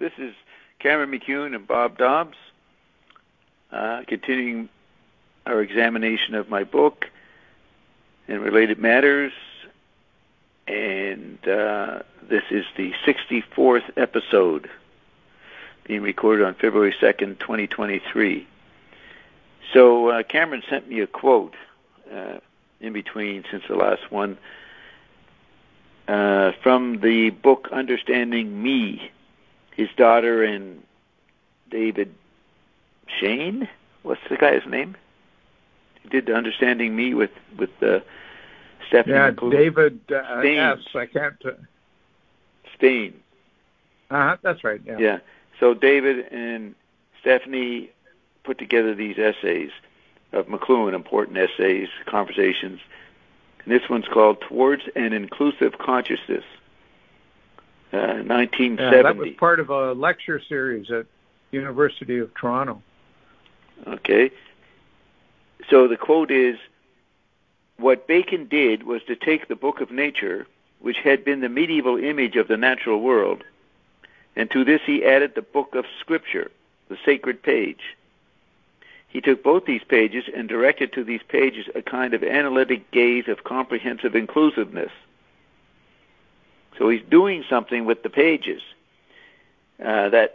This is Cameron McEwen and Bob Dobbs, continuing our examination of my book and related matters. And this is the 64th episode, being recorded on February 2nd, 2023. So Cameron sent me a quote in between since the last one from the book Understanding Me. His daughter and David Shane, what's the guy's name? He did Understanding Me with Stephanie. Yeah, McClure. David S. I can't. Stain. That's right. Yeah. Yeah. So David and Stephanie put together these essays of McLuhan, important essays, conversations. And this one's called Towards an Inclusive Consciousness, 1970. Yeah, that was part of a lecture series at University of Toronto. Okay. So the quote is, what Bacon did was to take the book of nature, which had been the medieval image of the natural world, and to this he added the book of Scripture, the sacred page. He took both these pages and directed to these pages a kind of analytic gaze of comprehensive inclusiveness. So he's doing something with the pages that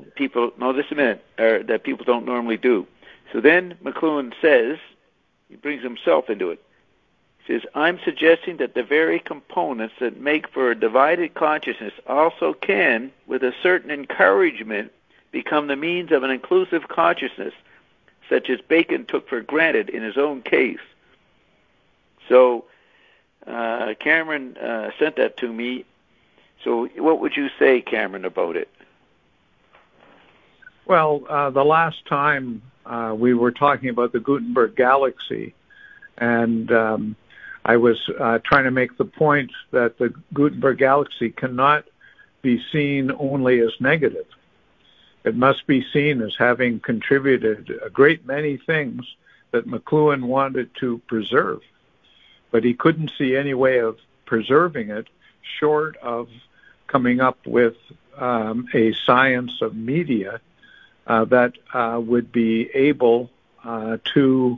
people don't normally do. So then McLuhan says, he brings himself into it. He says, I'm suggesting that the very components that make for a divided consciousness also can, with a certain encouragement, become the means of an inclusive consciousness, such as Bacon took for granted in his own case. So Cameron sent that to me. So what would you say, Cameron, about it? Well, the last time we were talking about the Gutenberg galaxy, and I was trying to make the point that the Gutenberg galaxy cannot be seen only as negative. It must be seen as having contributed a great many things that McLuhan wanted to preserve. But he couldn't see any way of preserving it short of coming up with a science of media that would be able to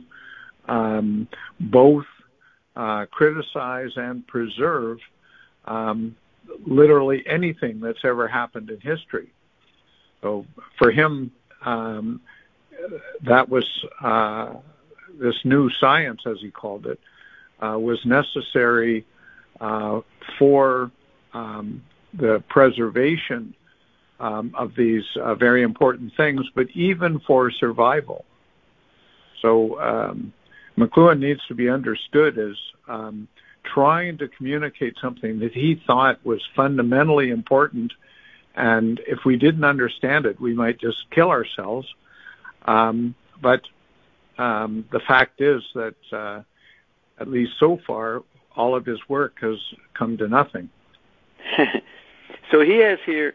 both criticize and preserve literally anything that's ever happened in history. So for him, that was this new science, as he called it, was necessary for the preservation of these very important things, but even for survival. So McLuhan needs to be understood as trying to communicate something that he thought was fundamentally important. And if we didn't understand it, we might just kill ourselves. But the fact is that, at least so far, all of his work has come to nothing. So he has here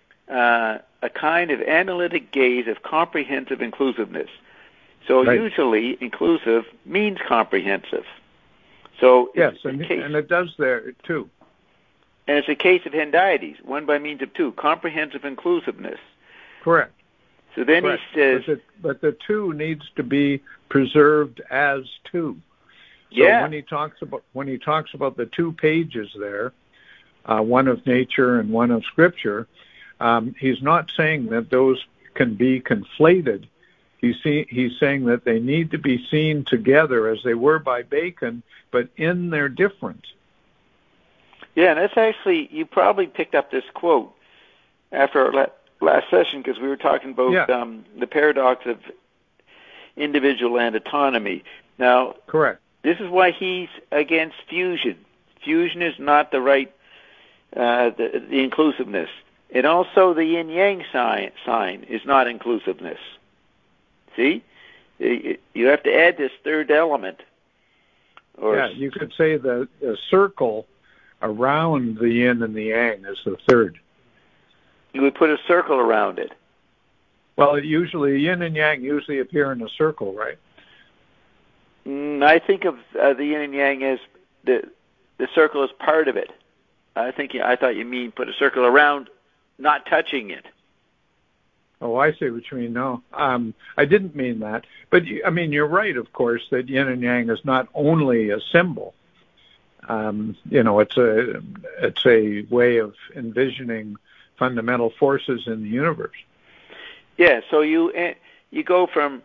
a kind of analytic gaze of comprehensive inclusiveness. So right. Usually inclusive means comprehensive. So yes, and it does there too. And it's a case of hendiades, one by means of two, comprehensive inclusiveness. Correct. So then Correct. he says... But the two needs to be preserved as two. So when he talks about the 2 pages there, one of nature and one of Scripture, he's not saying that those can be conflated. He's saying that they need to be seen together as they were by Bacon, but in their difference. Yeah, and that's actually, you probably picked up this quote after our last session because we were talking about the paradox of individual and autonomy. Now, correct. This is why he's against fusion. Fusion is not the right, the inclusiveness. And also the yin-yang sign is not inclusiveness. See? You have to add this third element. You could say the circle around the yin and the yang is the third. You would put a circle around it. Well, usually yin and yang usually appear in a circle, right? I think of the yin and yang as the circle is part of it. I thought you mean put a circle around, not touching it. Oh, I see what you mean. No, I didn't mean that. But, you're right, of course, that yin and yang is not only a symbol. It's a way of envisioning fundamental forces in the universe. Yeah, so you go from,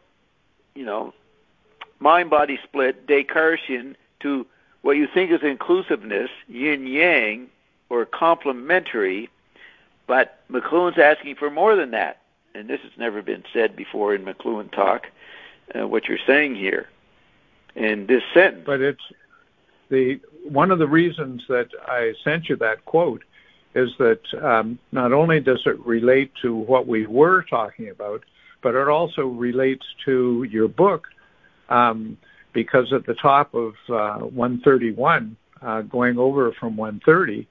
mind-body split, Descartesian, to what you think is inclusiveness, yin-yang, or complementary, but McLuhan's asking for more than that. And this has never been said before in McLuhan talk, what you're saying here in this sentence. But it's one of the reasons that I sent you that quote is that not only does it relate to what we were talking about, but it also relates to your book, because at the top of 131, going over from 130,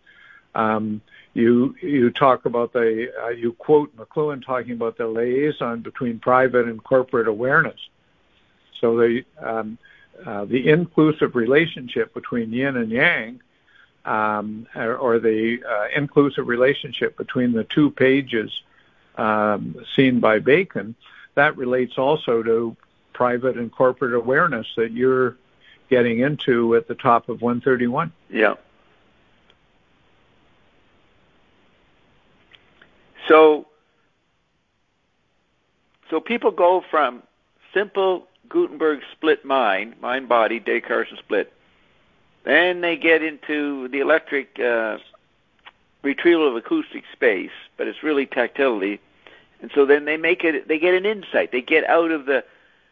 you talk about you quote McLuhan talking about the liaison between private and corporate awareness. So the inclusive relationship between yin and yang, or the inclusive relationship between the 2 pages seen by Bacon, that relates also to private and corporate awareness that you're getting into at the top of 131. Yeah. So people go from simple Gutenberg split mind-body, Descartesian split. Then they get into the electric retrieval of acoustic space, but it's really tactility. And so then they get an insight. They get out of the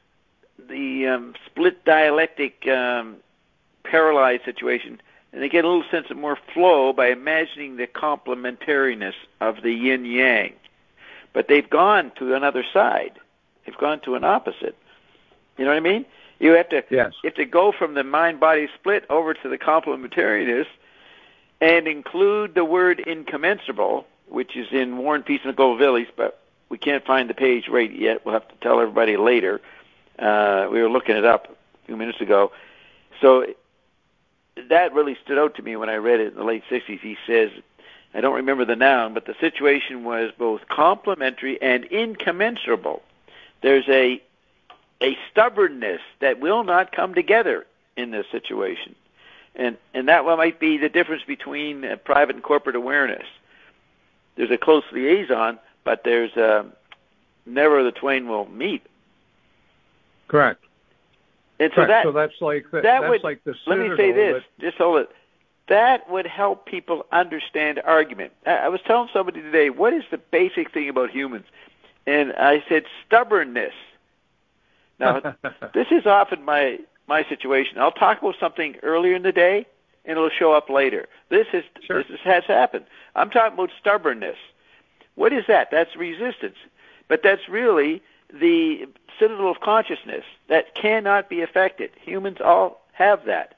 split dialectic paralyzed situation, and they get a little sense of more flow by imagining the complementariness of the yin-yang. But they've gone to another side. They've gone to an opposite. You know what I mean? You have to go from the mind-body split over to the complementariness and include the word incommensurable, which is in War and Peace in the Gold Village, but we can't find the page right yet. We'll have to tell everybody later. We were looking it up a few minutes ago. So that really stood out to me when I read it in the late 60s. He says, I don't remember the noun, but the situation was both complementary and incommensurable. There's a stubbornness that will not come together in this situation. And that might be the difference between private and corporate awareness. There's a close liaison, but there's never the twain will meet. Correct. And so Correct. That's like the let me say this, just hold it. That would help people understand argument. I was telling somebody today, what is the basic thing about humans? And I said stubbornness. Now, this is often my situation. I'll talk about something earlier in the day, and it'll show up later. This has happened. I'm talking about stubbornness. What is that? That's resistance. But that's really the citadel of consciousness that cannot be affected. Humans all have that.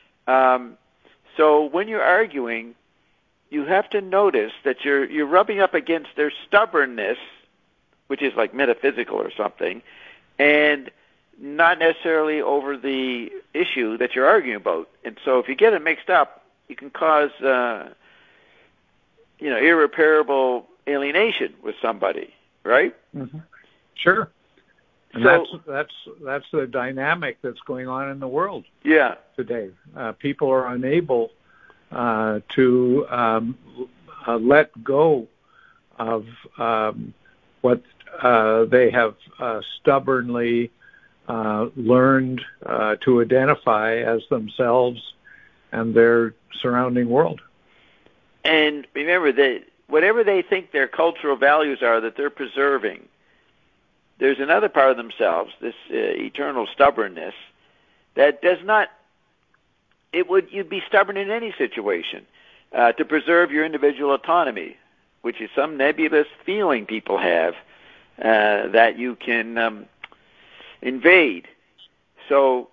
So when you're arguing, you have to notice that you're rubbing up against their stubbornness, which is like metaphysical or something, and not necessarily over the issue that you're arguing about. And so if you get it mixed up, you can cause irreparable alienation with somebody, right? Mm-hmm. Sure. And so, that's the dynamic that's going on in the world today. People are unable to let go of what they have stubbornly learned to identify as themselves and their surrounding world. And remember that whatever they think their cultural values are that they're preserving, there's another part of themselves, this eternal stubbornness, that does not, you'd be stubborn in any situation to preserve your individual autonomy, which is some nebulous feeling people have that you can invade. So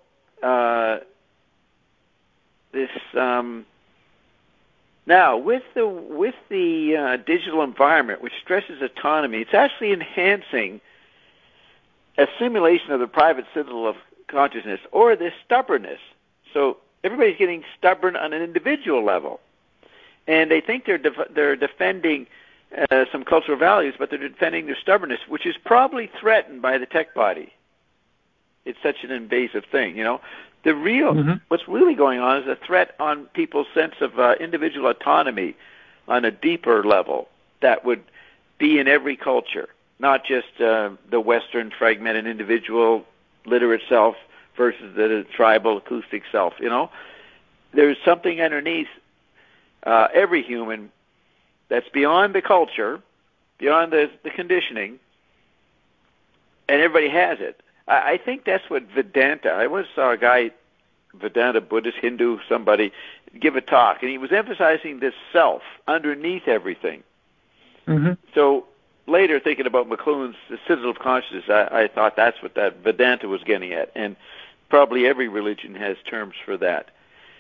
now with the digital environment, which stresses autonomy, it's actually enhancing a simulation of the private citadel of consciousness, or this stubbornness. So everybody's getting stubborn on an individual level, and they think they're defending some cultural values, but they're defending their stubbornness, which is probably threatened by the tech body. It's such an invasive thing, you know. The real, what's really going on is a threat on people's sense of individual autonomy on a deeper level that would be in every culture, not just the Western fragmented individual literate self versus the tribal acoustic self, you know. There's something underneath every human that's beyond the culture, beyond the conditioning, and everybody has it. I think that's what Vedanta, I once saw a guy, Vedanta, Buddhist, Hindu, somebody, give a talk, and he was emphasizing this self underneath everything. So later, thinking about McLuhan's Citadel of Consciousness, I thought that's what that Vedanta was getting at, and probably every religion has terms for that.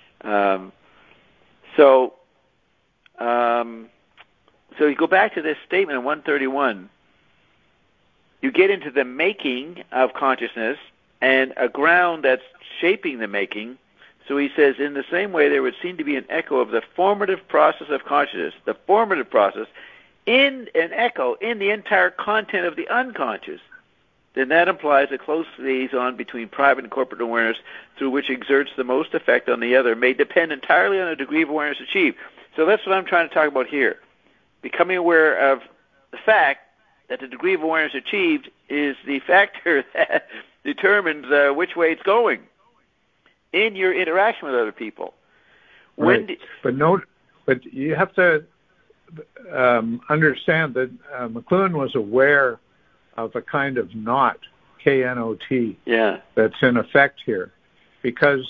So you go back to this statement in 131, you get into the making of consciousness and a ground that's shaping the making. So he says, in the same way, there would seem to be an echo of the formative process of consciousness, the formative process, in an echo in the entire content of the unconscious. Then that implies a close liaison between private and corporate awareness through which exerts the most effect on the other may depend entirely on the degree of awareness achieved. So that's what I'm trying to talk about here. Becoming aware of the fact that the degree of awareness achieved is the factor that determines which way it's going in your interaction with other people. Right. But you have to understand that McLuhan was aware of a kind of knot, K-N-O-T, that's in effect here. Because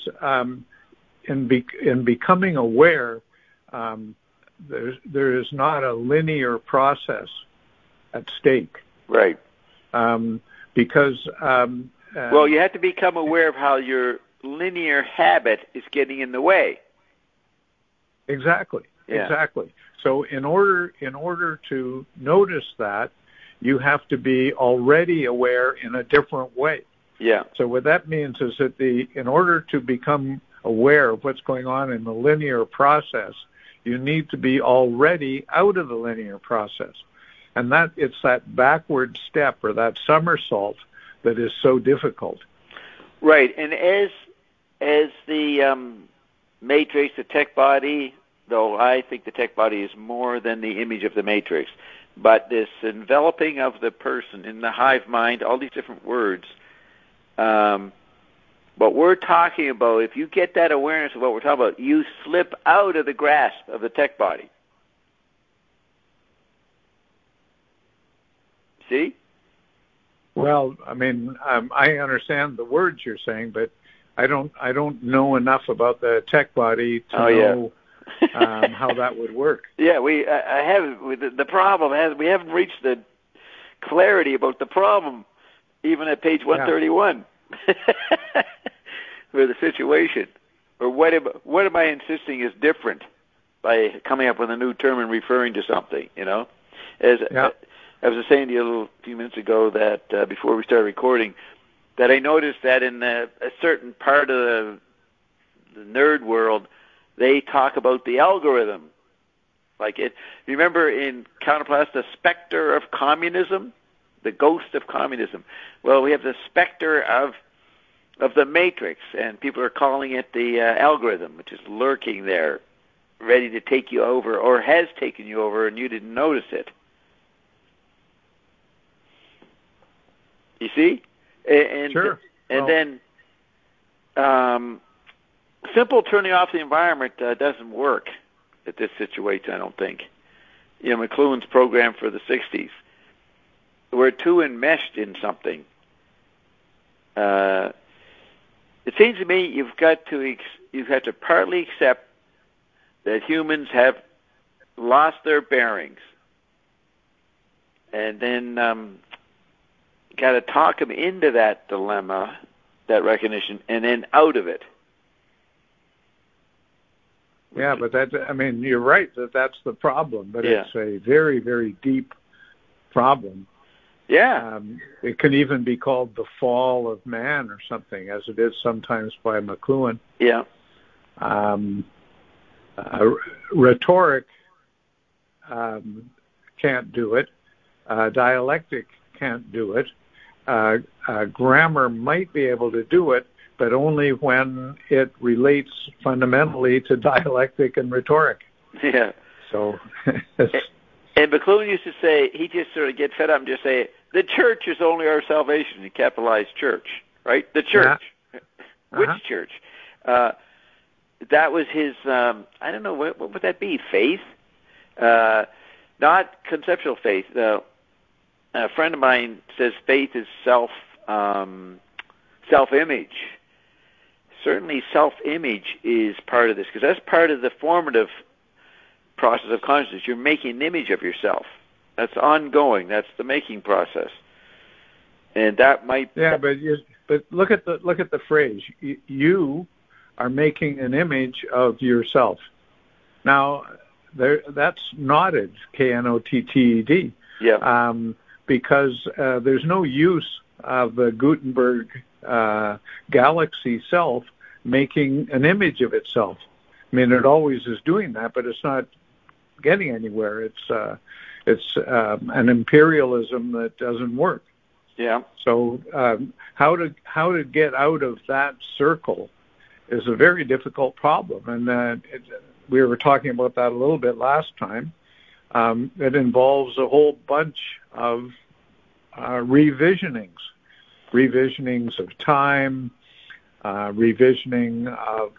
in becoming aware, there is not a linear process at stake. Right. Because... well, you have to become aware of how your linear habit is getting in the way. Exactly. So in order to notice that, you have to be already aware in a different way. Yeah. So what that means is that in order to become aware of what's going on in the linear process, you need to be already out of the linear process. And it's that backward step or that somersault that is so difficult. Right. And as the matrix, the tech body, though I think the tech body is more than the image of the matrix, but this enveloping of the person in the hive mind, all these different words, what we're talking about, if you get that awareness of what we're talking about, you slip out of the grasp of the tech body. See? Well, I mean, I understand the words you're saying, but I don't know enough about the tech body to know how that would work. Yeah, I have the problem has we haven't reached the clarity about the problem even at page 131 for the situation, or what am I insisting is different by coming up with a new term and referring to something, you know? I was saying to you a few minutes ago that before we started recording, that I noticed that in a certain part of the nerd world, they talk about the algorithm. Like remember in Counterplast, the specter of communism, the ghost of communism. Well, we have the specter of the matrix, and people are calling it the algorithm, which is lurking there, ready to take you over, or has taken you over, and you didn't notice it. You see? And, sure. And then simple turning off the environment doesn't work at this situation, I don't think. You know, McLuhan's program for the 60s. We're too enmeshed in something. It seems to me you've got to partly accept that humans have lost their bearings, and then got to talk them into that dilemma, that recognition, and then out of it. Yeah, but you're right that's the problem, but it's a very, very deep problem. Yeah. It can even be called the fall of man or something, as it is sometimes by McLuhan. Yeah. Rhetoric can't do it. Dialectic can't do it. Grammar might be able to do it, but only when it relates fundamentally to dialectic and rhetoric. Yeah. So, and McLuhan used to say, he just sort of get fed up and just say, the church is only our salvation. He capitalized church, right? The church. Yeah. Which church? That was his, I don't know, what would that be? Faith? Not conceptual faith. A friend of mine says faith is self-image. Certainly self-image is part of this, because that's part of the formative process of consciousness. You're making an image of yourself. That's ongoing. That's the making process. And that might... Yeah, but look at the phrase. You are making an image of yourself. Now, that's knotted, K-N-O-T-T-E-D. Yeah. Because there's no use of the Gutenberg galaxy self making an image of itself. I mean, it always is doing that, but it's not getting anywhere. It's an imperialism that doesn't work. Yeah. So how to get out of that circle is a very difficult problem, and we were talking about that a little bit last time. It involves a whole bunch of revisionings of time, revisioning of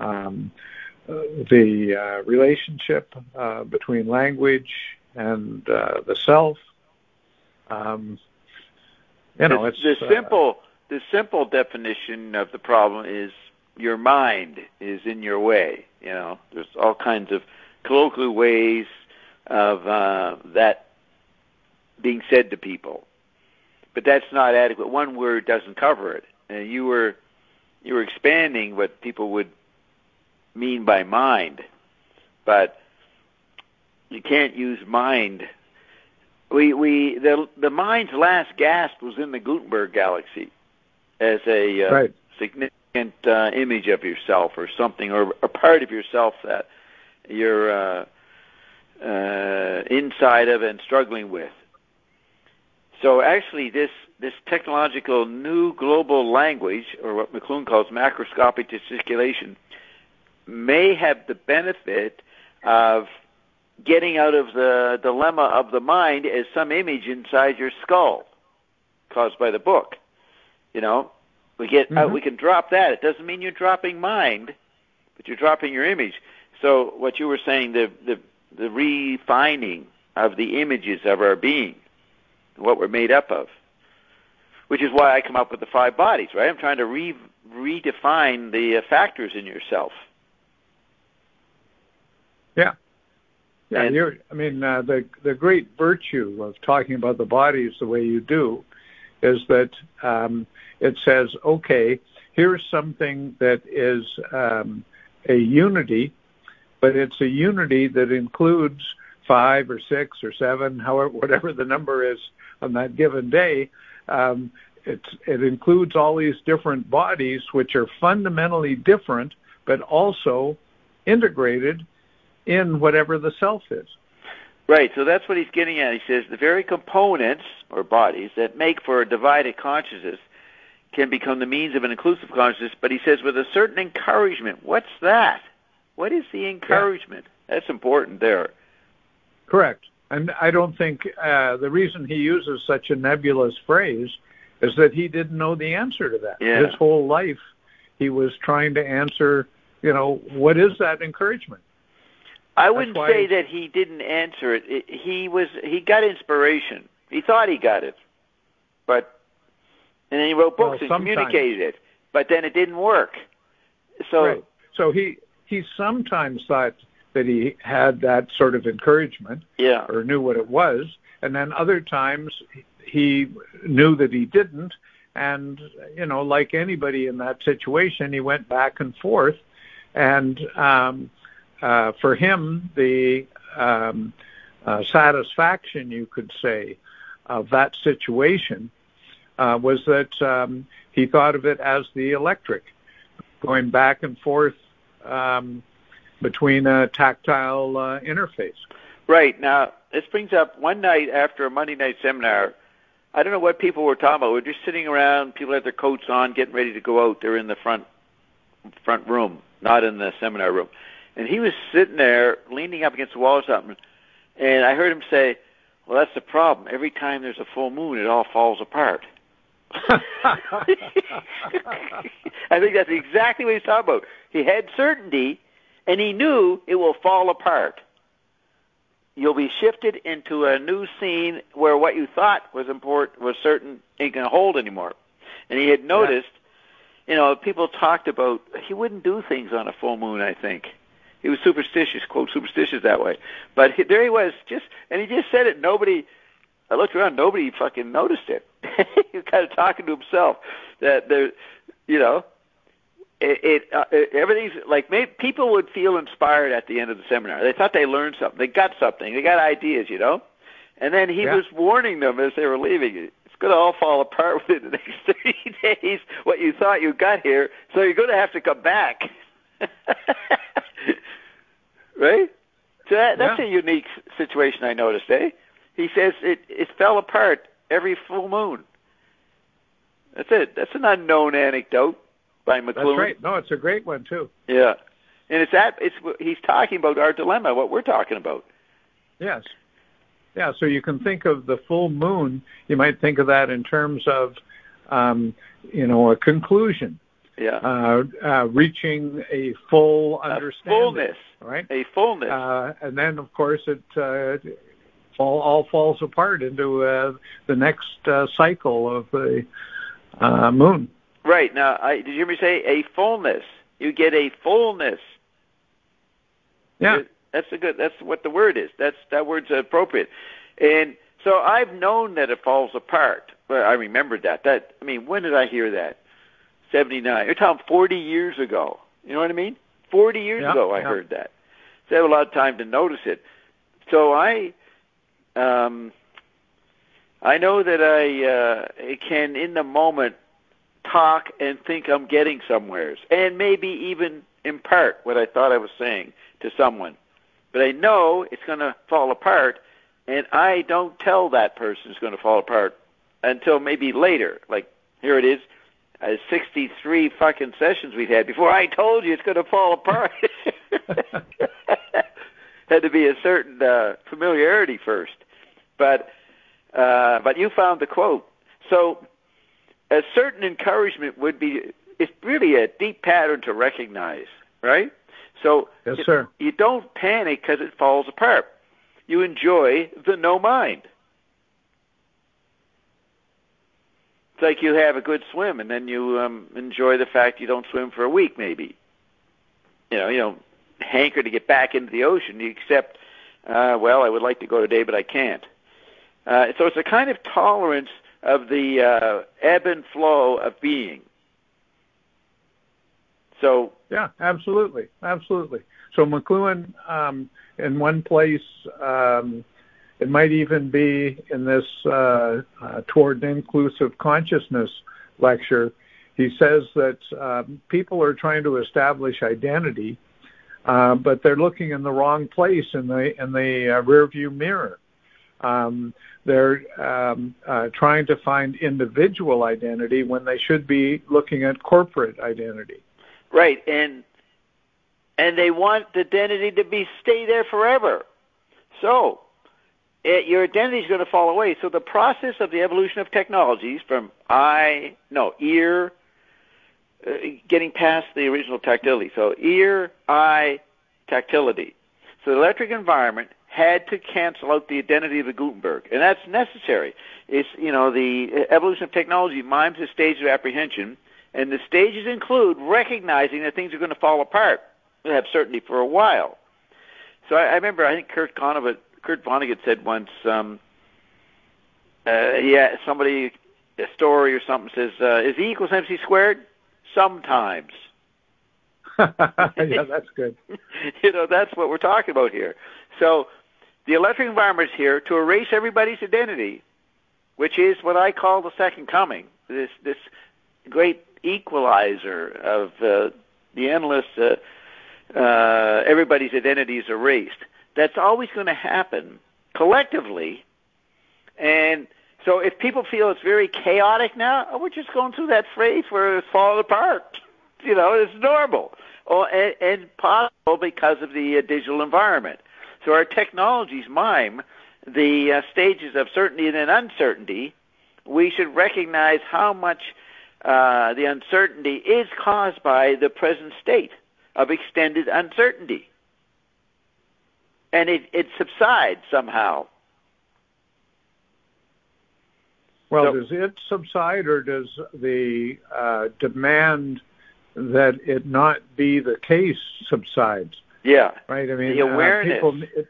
the relationship between language and the self. The simple definition of the problem is your mind is in your way. You know, there's all kinds of colloquial ways of that being said to people, but that's not adequate. One word doesn't cover it, and you were expanding what people would mean by mind, but you can't use mind. The mind's last gasp was in the Gutenberg galaxy as a significant image of yourself or something, or a part of yourself that you're inside of and struggling with. So actually this technological new global language, or what McLuhan calls macroscopic gesticulation, may have the benefit of getting out of the dilemma of the mind as some image inside your skull caused by the book. You know, we can drop that. It doesn't mean you're dropping mind, but you're dropping your image. So what you were saying, the refining of the images of our being, what we're made up of, which is why I come up with the 5 bodies, right? I'm trying to redefine the factors in yourself. Yeah. Yeah, the great virtue of talking about the bodies the way you do is that it says, okay, here's something that is a unity, but it's a unity that includes 5 or 6 or 7, however, whatever the number is on that given day. It includes all these different bodies, which are fundamentally different, but also integrated in whatever the self is. Right, so that's what he's getting at. He says the very components, or bodies, that make for a divided consciousness can become the means of an inclusive consciousness, but he says with a certain encouragement. What's that? What is the encouragement? Yeah. That's important there. Correct. And I don't think the reason he uses such a nebulous phrase is that he didn't know the answer to that. Yeah. His whole life he was trying to answer, what is that encouragement? I wouldn't say that he didn't answer it. He got inspiration. He thought he got it, and then he wrote books and communicated it. But then it didn't work. So he sometimes thought that he had that sort of encouragement, or knew what it was, and then other times he knew that he didn't. And like anybody in that situation, he went back and forth, and for him, the satisfaction, you could say, of that situation was that he thought of it as the electric, going back and forth between a tactile interface. Right. Now, this brings up one night after a Monday night seminar, I don't know what people were talking about. We're just sitting around, people had their coats on, getting ready to go out. They're in the front room, not in the seminar room. And he was sitting there, leaning up against the wall or something, and I heard him say, well, that's the problem. Every time there's a full moon, it all falls apart. I think that's exactly what he's talking about. He had certainty, and he knew it will fall apart. You'll be shifted into a new scene where what you thought was important, was certain, ain't going to hold anymore. And he had noticed, people talked about, he wouldn't do things on a full moon, I think. He was superstitious, quote, superstitious that way. But there he was, and he just said it. I looked around, nobody fucking noticed it. He was kind of talking to himself that everything's like, maybe people would feel inspired at the end of the seminar. They thought they learned something. They got something. They got ideas, And then he was warning them as they were leaving. It's going to all fall apart within the next 30 days, what you thought you got here, so you're going to have to come back. Right? So that's a unique situation I noticed, eh? He says it fell apart every full moon. That's it. That's an unknown anecdote by McLuhan. That's right. No, it's a great one, too. Yeah. And he's talking about our dilemma, what we're talking about. Yes. Yeah, so you can think of the full moon, you might think of that in terms of, a conclusion. Yeah. Reaching a full understanding. A fullness. Right? A fullness. And then, of course, it all falls apart into the next cycle of the moon. Right. Now, did you hear me say a fullness? You get a fullness. Yeah. That's what the word is. That word's appropriate. And so I've known that it falls apart. Well, I remembered that. When did I hear that? 79. You're talking 40 years ago. You know what I mean? 40 years ago I heard that. So I have a lot of time to notice it. So I know that I can, in the moment, talk and think I'm getting somewheres, and maybe even impart what I thought I was saying to someone. But I know it's going to fall apart, and I don't tell that person it's going to fall apart until maybe later. Like, here it is. 63 fucking sessions we've had before I told you it's going to fall apart. Had to be a certain familiarity first. But you found the quote. So a certain encouragement it's really a deep pattern to recognize, right? So yes, sir. You don't panic because it falls apart. You enjoy the no mind. It's like you have a good swim, and then you enjoy the fact you don't swim for a week, maybe. You don't hanker to get back into the ocean. You accept, I would like to go today, but I can't. So it's a kind of tolerance of the ebb and flow of being. So yeah, absolutely. So McLuhan, in one place, it might even be in this Toward Inclusive Consciousness lecture. He says that people are trying to establish identity, but they're looking in the wrong place in the rearview mirror. They're trying to find individual identity when they should be looking at corporate identity. Right, and they want the identity to stay there forever. So your identity is going to fall away. So the process of the evolution of technologies from ear, getting past the original tactility. So ear, eye, tactility. So the electric environment had to cancel out the identity of the Gutenberg, and that's necessary. It's, the evolution of technology mimes the stage of apprehension, and the stages include recognizing that things are going to fall apart. We'll have certainty for a while. So I remember, I think Kurt Vonnegut said once, somebody, a story or something says, is E equals MC squared? Sometimes. Yeah, that's good. That's what we're talking about here. So the electric environment is here to erase everybody's identity, which is what I call the second coming, this great equalizer of the endless, everybody's identity is erased. That's always going to happen collectively. And so if people feel it's very chaotic now, we're just going through that phase where it's falling apart. It's normal. And possible because of the digital environment. So our technologies mime the stages of certainty and then uncertainty. We should recognize how much the uncertainty is caused by the present state of extended uncertainty. And it subsides somehow. Well, does it subside, or does the demand that it not be the case subsides? Yeah. Right? I mean, the awareness.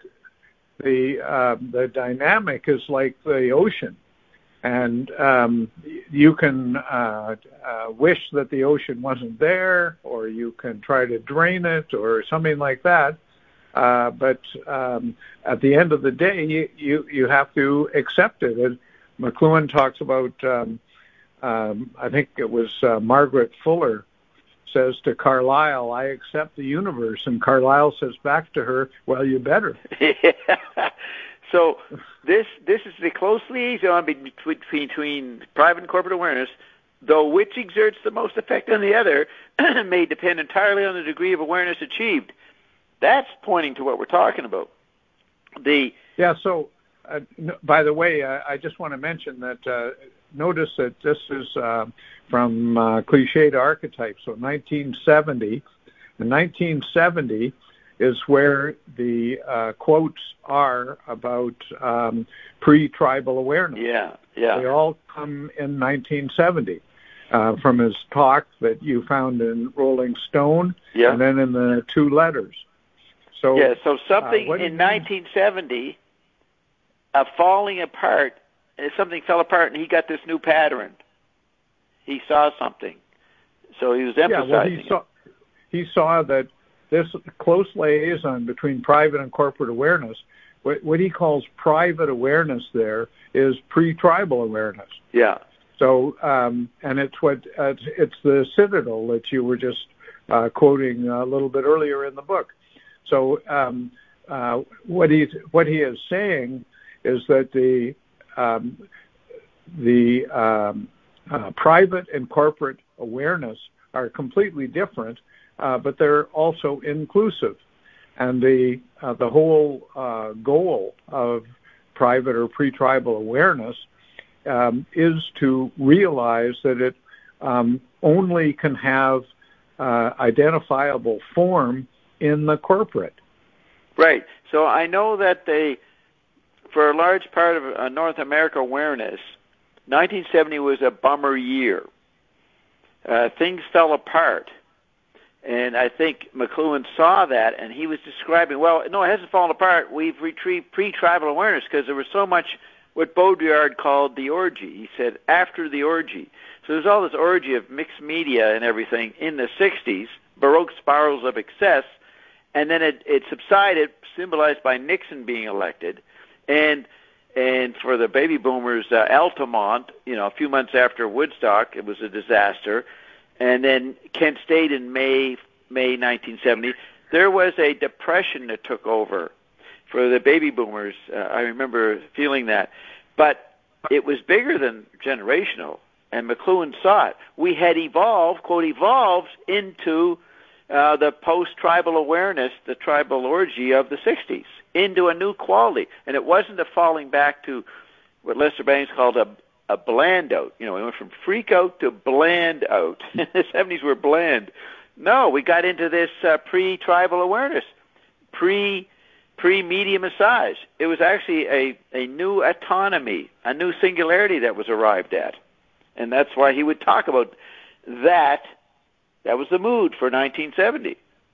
The dynamic is like the ocean. And you can wish that the ocean wasn't there, or you can try to drain it, or something like that. But at the end of the day, you have to accept it. And McLuhan talks about, I think it was Margaret Fuller says to Carlyle, "I accept the universe," and Carlyle says back to her, "Well, you better." So this is the close liaison between private and corporate awareness, though which exerts the most effect on the other may depend entirely on the degree of awareness achieved. That's pointing to what we're talking about. So, by the way, I just want to mention that notice that this is from Cliché to Archetype, so 1970. In 1970 is where the quotes are about pre-tribal awareness. Yeah. They all come in 1970 from his talk that you found in Rolling Stone, and then in the two letters. So something in 1970, falling apart, something fell apart, and he got this new pattern. He saw something, so he was emphasizing he saw that this close liaison between private and corporate awareness, what he calls private awareness there is pre-tribal awareness. Yeah. So, and it's the citadel that you were just quoting a little bit earlier in the book. So, what he is saying is that the private and corporate awareness are completely different, but they're also inclusive. And the whole goal of private or pre-tribal awareness is to realize that it only can have identifiable form in the corporate. Right. So I know that for a large part of North America awareness, 1970 was a bummer year. Things fell apart. And I think McLuhan saw that, and he was describing, well, no, it hasn't fallen apart. We've retrieved pre-tribal awareness because there was so much what Baudrillard called the orgy. He said, after the orgy. So there's all this orgy of mixed media and everything in the 60s, Baroque spirals of excess, and then it subsided, symbolized by Nixon being elected. And for the baby boomers, Altamont, a few months after Woodstock, it was a disaster. And then Kent State in May 1970, there was a depression that took over for the baby boomers. I remember feeling that. But it was bigger than generational, and McLuhan saw it. We had evolved, quote, evolved into the post-tribal awareness, the tribal orgy of the 60s, into a new quality. And it wasn't a falling back to what Lester Bangs called a bland out. We went from freak out to bland out. The 70s were bland. No, we got into this pre-tribal awareness, pre-media massage. It was actually a new autonomy, a new singularity that was arrived at. And that's why he would talk about that. That was the mood for 1970.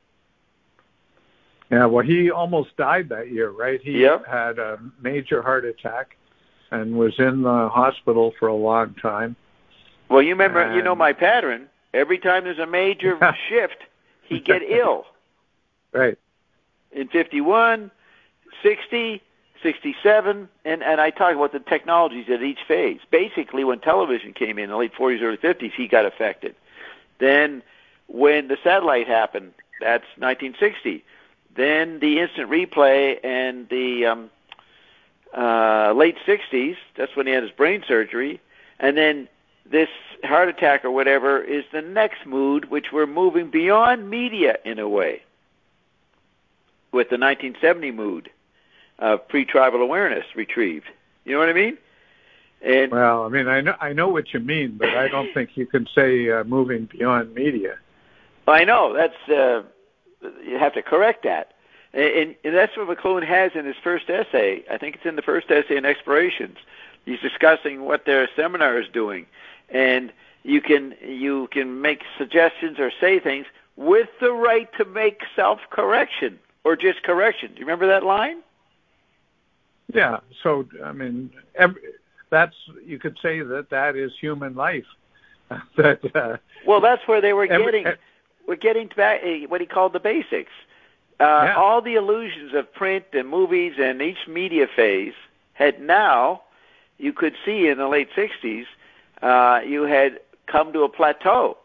Yeah, well, he almost died that year, right? He had a major heart attack and was in the hospital for a long time. Well, you remember, you know my pattern. Every time there's a major shift, he'd get ill. Right. In 51, 60, 67, and I talk about the technologies at each phase. Basically, when television came in the late 40s, early 50s, he got affected. Then when the satellite happened, that's 1960. then the instant replay, and the late 60s, that's when he had his brain surgery, and then this heart attack or whatever is the next mood, which we're moving beyond media in a way, with the 1970 mood of pre-tribal awareness retrieved. You know what I mean? And, well, I mean, I know what you mean, but I don't think you can say moving beyond media. I know, that's, you have to correct that. And that's what McLuhan has in his first essay. I think it's in the first essay in Explorations. He's discussing what their seminar is doing. And you can make suggestions or say things with the right to make self-correction or just correction. Do you remember that line? Yeah. So, I mean, you could say that is human life. Well, that's where they were getting. We're getting back what he called the basics. All the illusions of print and movies and each media phase had now, you could see in the late 60s, you had come to a plateau.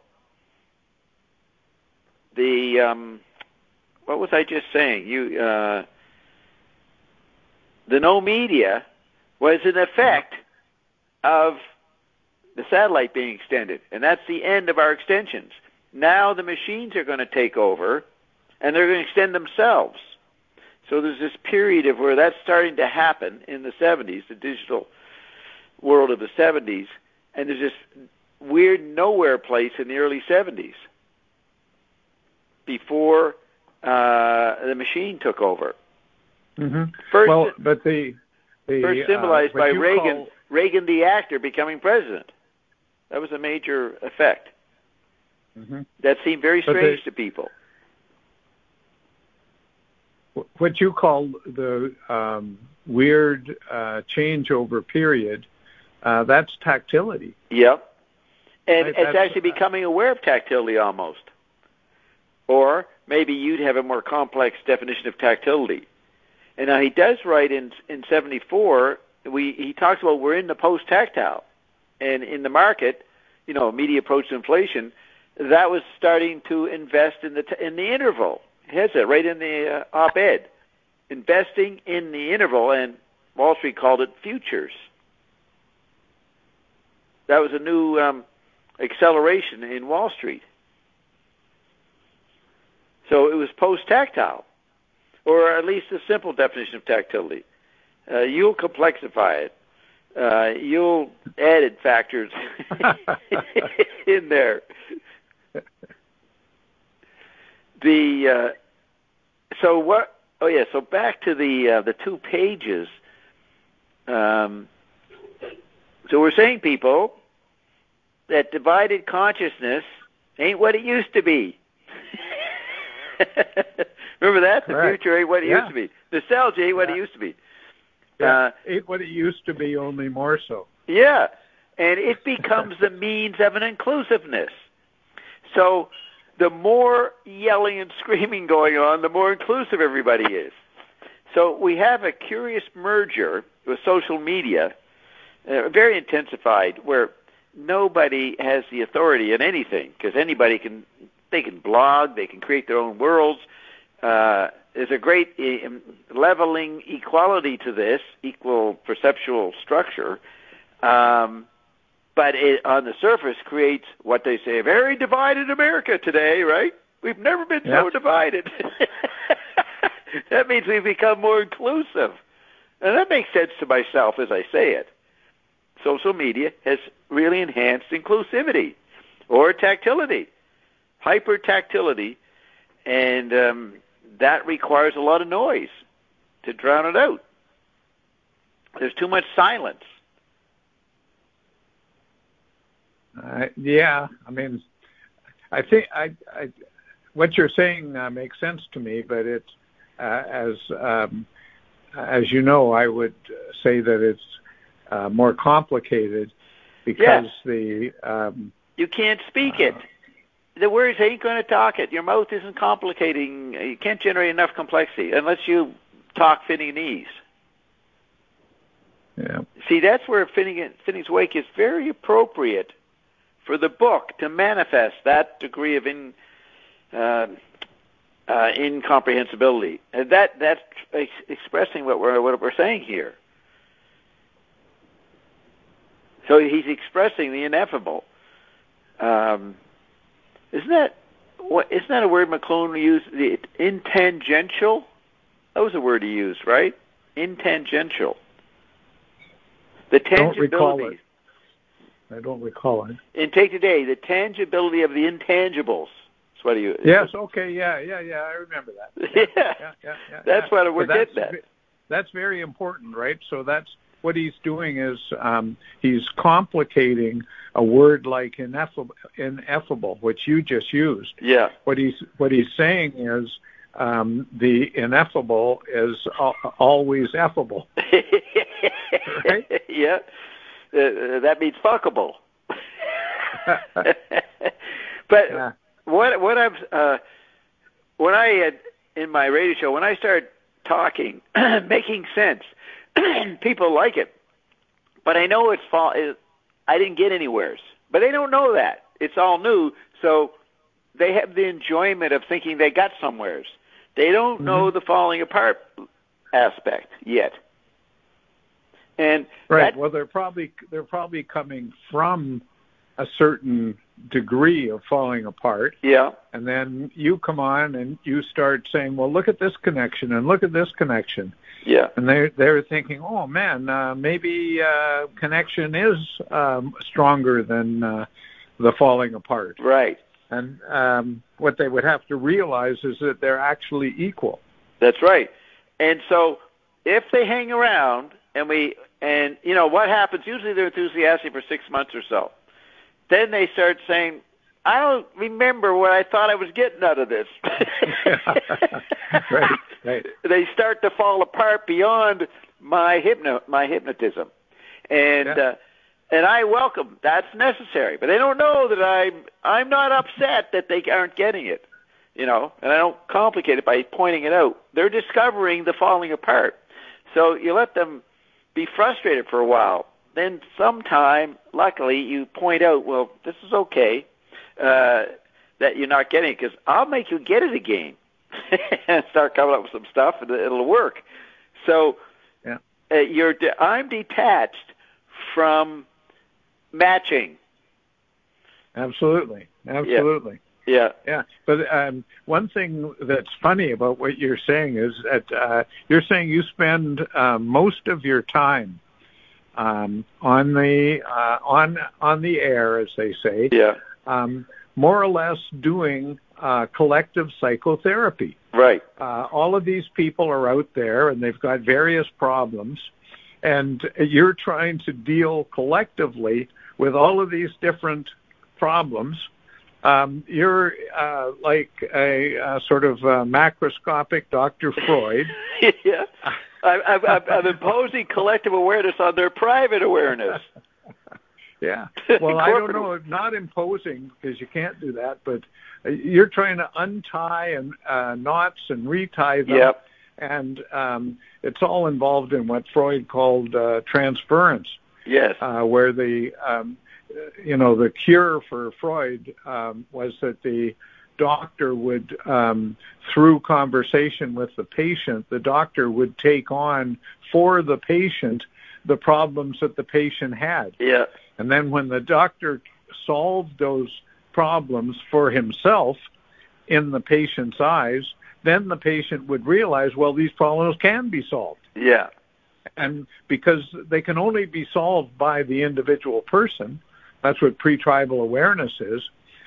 What was I just saying? The no media was an effect of the satellite being extended, and that's the end of our extensions. Now the machines are going to take over, and they're going to extend themselves. So there's this period of where that's starting to happen in the 70s, the digital world of the 70s, and there's this weird nowhere place in the early 70s before the machine took over. Mm-hmm. First first symbolized by Reagan the actor becoming president. That was a major effect. Mm-hmm. That seemed very strange to people. What you call the weird changeover period, that's tactility. Yep. And it's actually becoming aware of tactility almost. Or maybe you'd have a more complex definition of tactility. And now he does write in 74, he talks about we're in the post-tactile. And in the market, media approach to inflation, that was starting to invest in the interval. It has it right in the op-ed. Investing in the interval, and Wall Street called it futures. That was a new acceleration in Wall Street. So it was post-tactile, or at least a simple definition of tactility. You'll complexify it. You'll added factors in there. So back to the 2 pages. So we're saying, people, that divided consciousness ain't what it used to be. Remember that? The future ain't what it used to be. Nostalgia ain't what it used to be. Ain't what it used to be, only more so. Yeah, and it becomes the means of an inclusiveness. So the more yelling and screaming going on, the more inclusive everybody is. So we have a curious merger with social media, very intensified, where nobody has the authority in anything, because anybody can blog, they can create their own worlds. There's a great leveling equality to this, equal perceptual structure, but it, on the surface, creates what they say, a very divided America today, right? We've never been so divided. That means we've become more inclusive. And that makes sense to myself as I say it. Social media has really enhanced inclusivity, or tactility, hyper-tactility, and that requires a lot of noise to drown it out. There's too much silence. I mean, I think what you're saying makes sense to me, but it's as you know, I would say that it's more complicated because you can't speak it. The words ain't going to talk it. Your mouth isn't complicating. You can't generate enough complexity unless you talk Finneganese. Yeah. See, that's where Finney's Wake is very appropriate for the book to manifest that degree of incomprehensibility. And that's expressing what we're saying here. So he's expressing the ineffable. Isn't that a word McLuhan used? The intangential? That was a word he used, right? Intangential. The tangibility. I don't recall it. In Take Today, the tangibility of the intangibles. That's what he used. Yes, okay, yeah, I remember that. Yeah. That's what we're getting at. That's very important, right? So that's what he's doing is he's complicating a word like ineffable, which you just used. Yeah. What he's saying is the ineffable is always effable. Right? Yeah. That means fuckable. But yeah. what I've when I had in my radio show, when I started talking, making sense, people like it. But I know I didn't get anywheres. But they don't know that. It's all new, so they have the enjoyment of thinking they got somewheres. They don't know the falling apart aspect yet. And right. Well, they're probably coming from a certain degree of falling apart. Yeah. And then you come on and you start saying, "Well, look at this connection and look at this connection." Yeah. And they're thinking, "Oh man, maybe connection is stronger than the falling apart." Right. And what they would have to realize is that they're actually equal. That's right. And so if they hang around and you know what happens, usually they're enthusiastic for 6 months or so. Then they start saying, I don't remember what I thought I was getting out of this. Right. They start to fall apart beyond my hypnotism. And and I welcome, that's necessary. But they don't know that I'm not upset that they aren't getting it. You know, and I don't complicate it by pointing it out. They're discovering the falling apart. So you let them be frustrated for a while. Then sometime, luckily, you point out, well, this is okay, that you're not getting it, because I'll make you get it again. And start coming up with some stuff, and it'll work. So I'm detached from matching. Absolutely. Yeah. But one thing that's funny about what you're saying is that you're saying you spend most of your time on the air, as they say. Yeah. More or less doing collective psychotherapy. Right. All of these people are out there, and they've got various problems, and you're trying to deal collectively with all of these different problems. You're like a sort of macroscopic Dr. Freud. Yeah. I'm imposing collective awareness on their private awareness. Yeah. Well, I don't know, not imposing, because you can't do that, but you're trying to untie and knots and retie them. Yep. And it's all involved in what Freud called transference. Yes. Where the cure for Freud was that the doctor would, through conversation with the patient, the doctor would take on for the patient the problems that the patient had. Yeah. And then when the doctor solved those problems for himself in the patient's eyes, then the patient would realize, well, these problems can be solved. Yeah. And because they can only be solved by the individual person, that's what pre-tribal awareness is.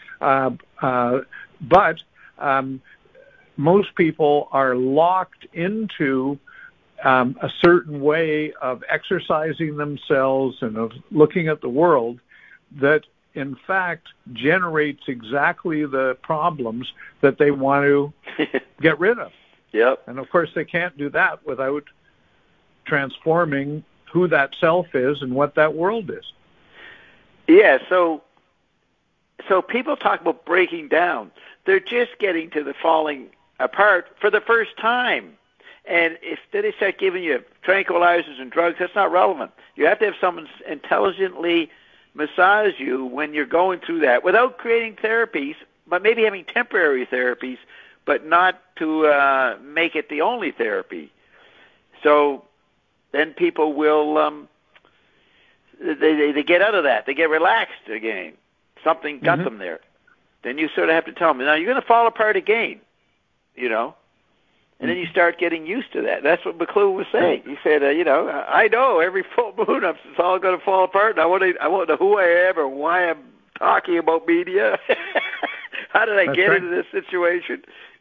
But most people are locked into a certain way of exercising themselves and of looking at the world that, in fact, generates exactly the problems that they want to get rid of. Yep. And, of course, they can't do that without transforming who that self is and what that world is. Yeah, so people talk about breaking down. They're just getting to the falling apart for the first time. And if they start giving you tranquilizers and drugs, that's not relevant. You have to have someone intelligently massage you when you're going through that without creating therapies, but maybe having temporary therapies but not to make it the only therapy. So then people will they get out of that. They get relaxed again. Something got them there. Then you sort of have to tell them, now you're going to fall apart again, you know. And then you start getting used to that. That's what McLuhan was saying. He said, you know, I know every full moon it's all going to fall apart. And I won't know who I am or why I'm talking about media. How did I get into this situation?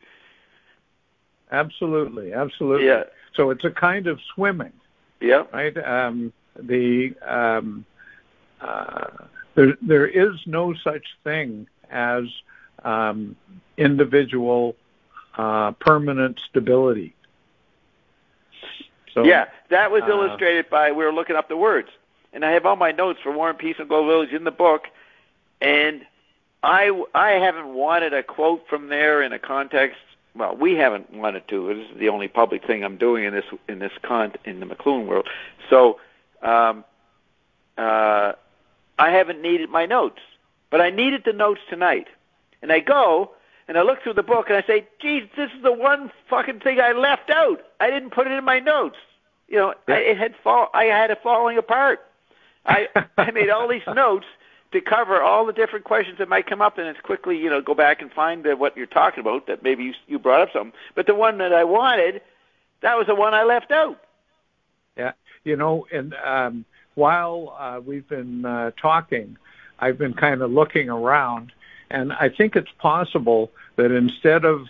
Absolutely. Yeah. So it's a kind of swimming. Yeah. Right. There is no such thing as individual permanent stability. So, yeah, that was illustrated by, we were looking up the words, and I have all my notes for War and Peace and Global Village in the book, and I haven't wanted a quote from there in a context. Well, we haven't wanted to. This is the only public thing I'm doing in the McLuhan world. So I haven't needed my notes, but I needed the notes tonight, and I go. And I look through the book and I say, geez, this is the one fucking thing I left out. I didn't put it in my notes. You know, I had it falling apart. I made all these notes to cover all the different questions that might come up, and it's quickly, you know, go back and find what you're talking about, that maybe you brought up something. But the one that I wanted, that was the one I left out. Yeah, you know, and while we've been talking, I've been kind of looking around. And I think it's possible that instead of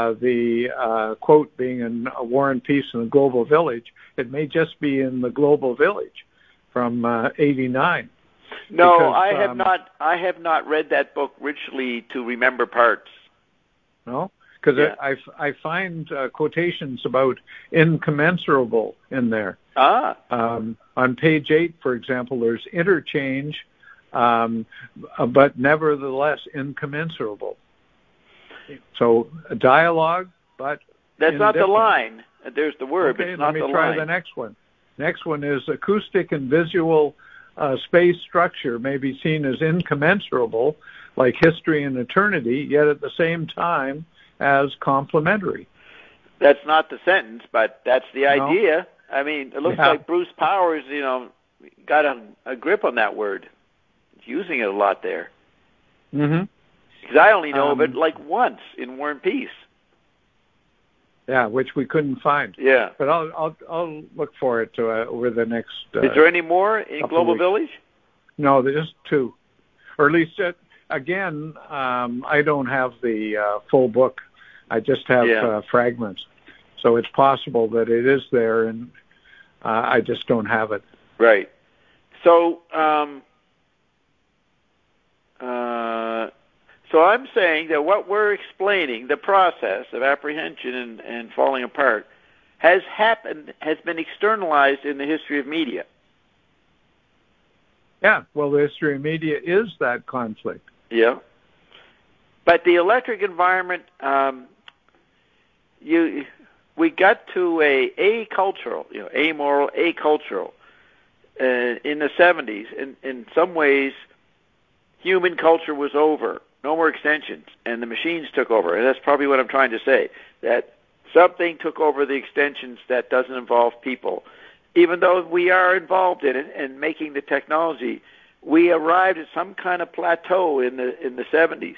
the quote being in War and Peace in the Global Village, it may just be in the Global Village from '89. No, because, I have not read that book richly to remember parts. No, because I find quotations about incommensurable in there. On page 8, for example, there's interchange. But nevertheless incommensurable. So a dialogue, but that's not the line. There's the word, but it's not the line. Let me try the next one. Next one is acoustic and visual space structure may be seen as incommensurable, like history and eternity, yet at the same time as complementary. That's not the sentence, but that's the idea. I mean, it looks like Bruce Powers, you know, got a grip on that word. Using it a lot there. Because I only know of it like once in War and Peace. Yeah, which we couldn't find. Yeah, but I'll look for it over the next. Is there any more in Global Village? No, there's just 2, or at least again. I don't have the full book. I just have fragments, so it's possible that it is there, and I just don't have it. Right. So. So I'm saying that what we're explaining, the process of apprehension and falling apart, has been externalized in the history of media. Yeah, well, the history of media is that conflict. Yeah. But the electric environment, we got to a cultural, you know, amoral, acultural, in the 70s. In some ways, human culture was over. No more extensions, and the machines took over. And that's probably what I'm trying to say, that something took over the extensions that doesn't involve people. Even though we are involved in it and making the technology, we arrived at some kind of plateau in the 70s.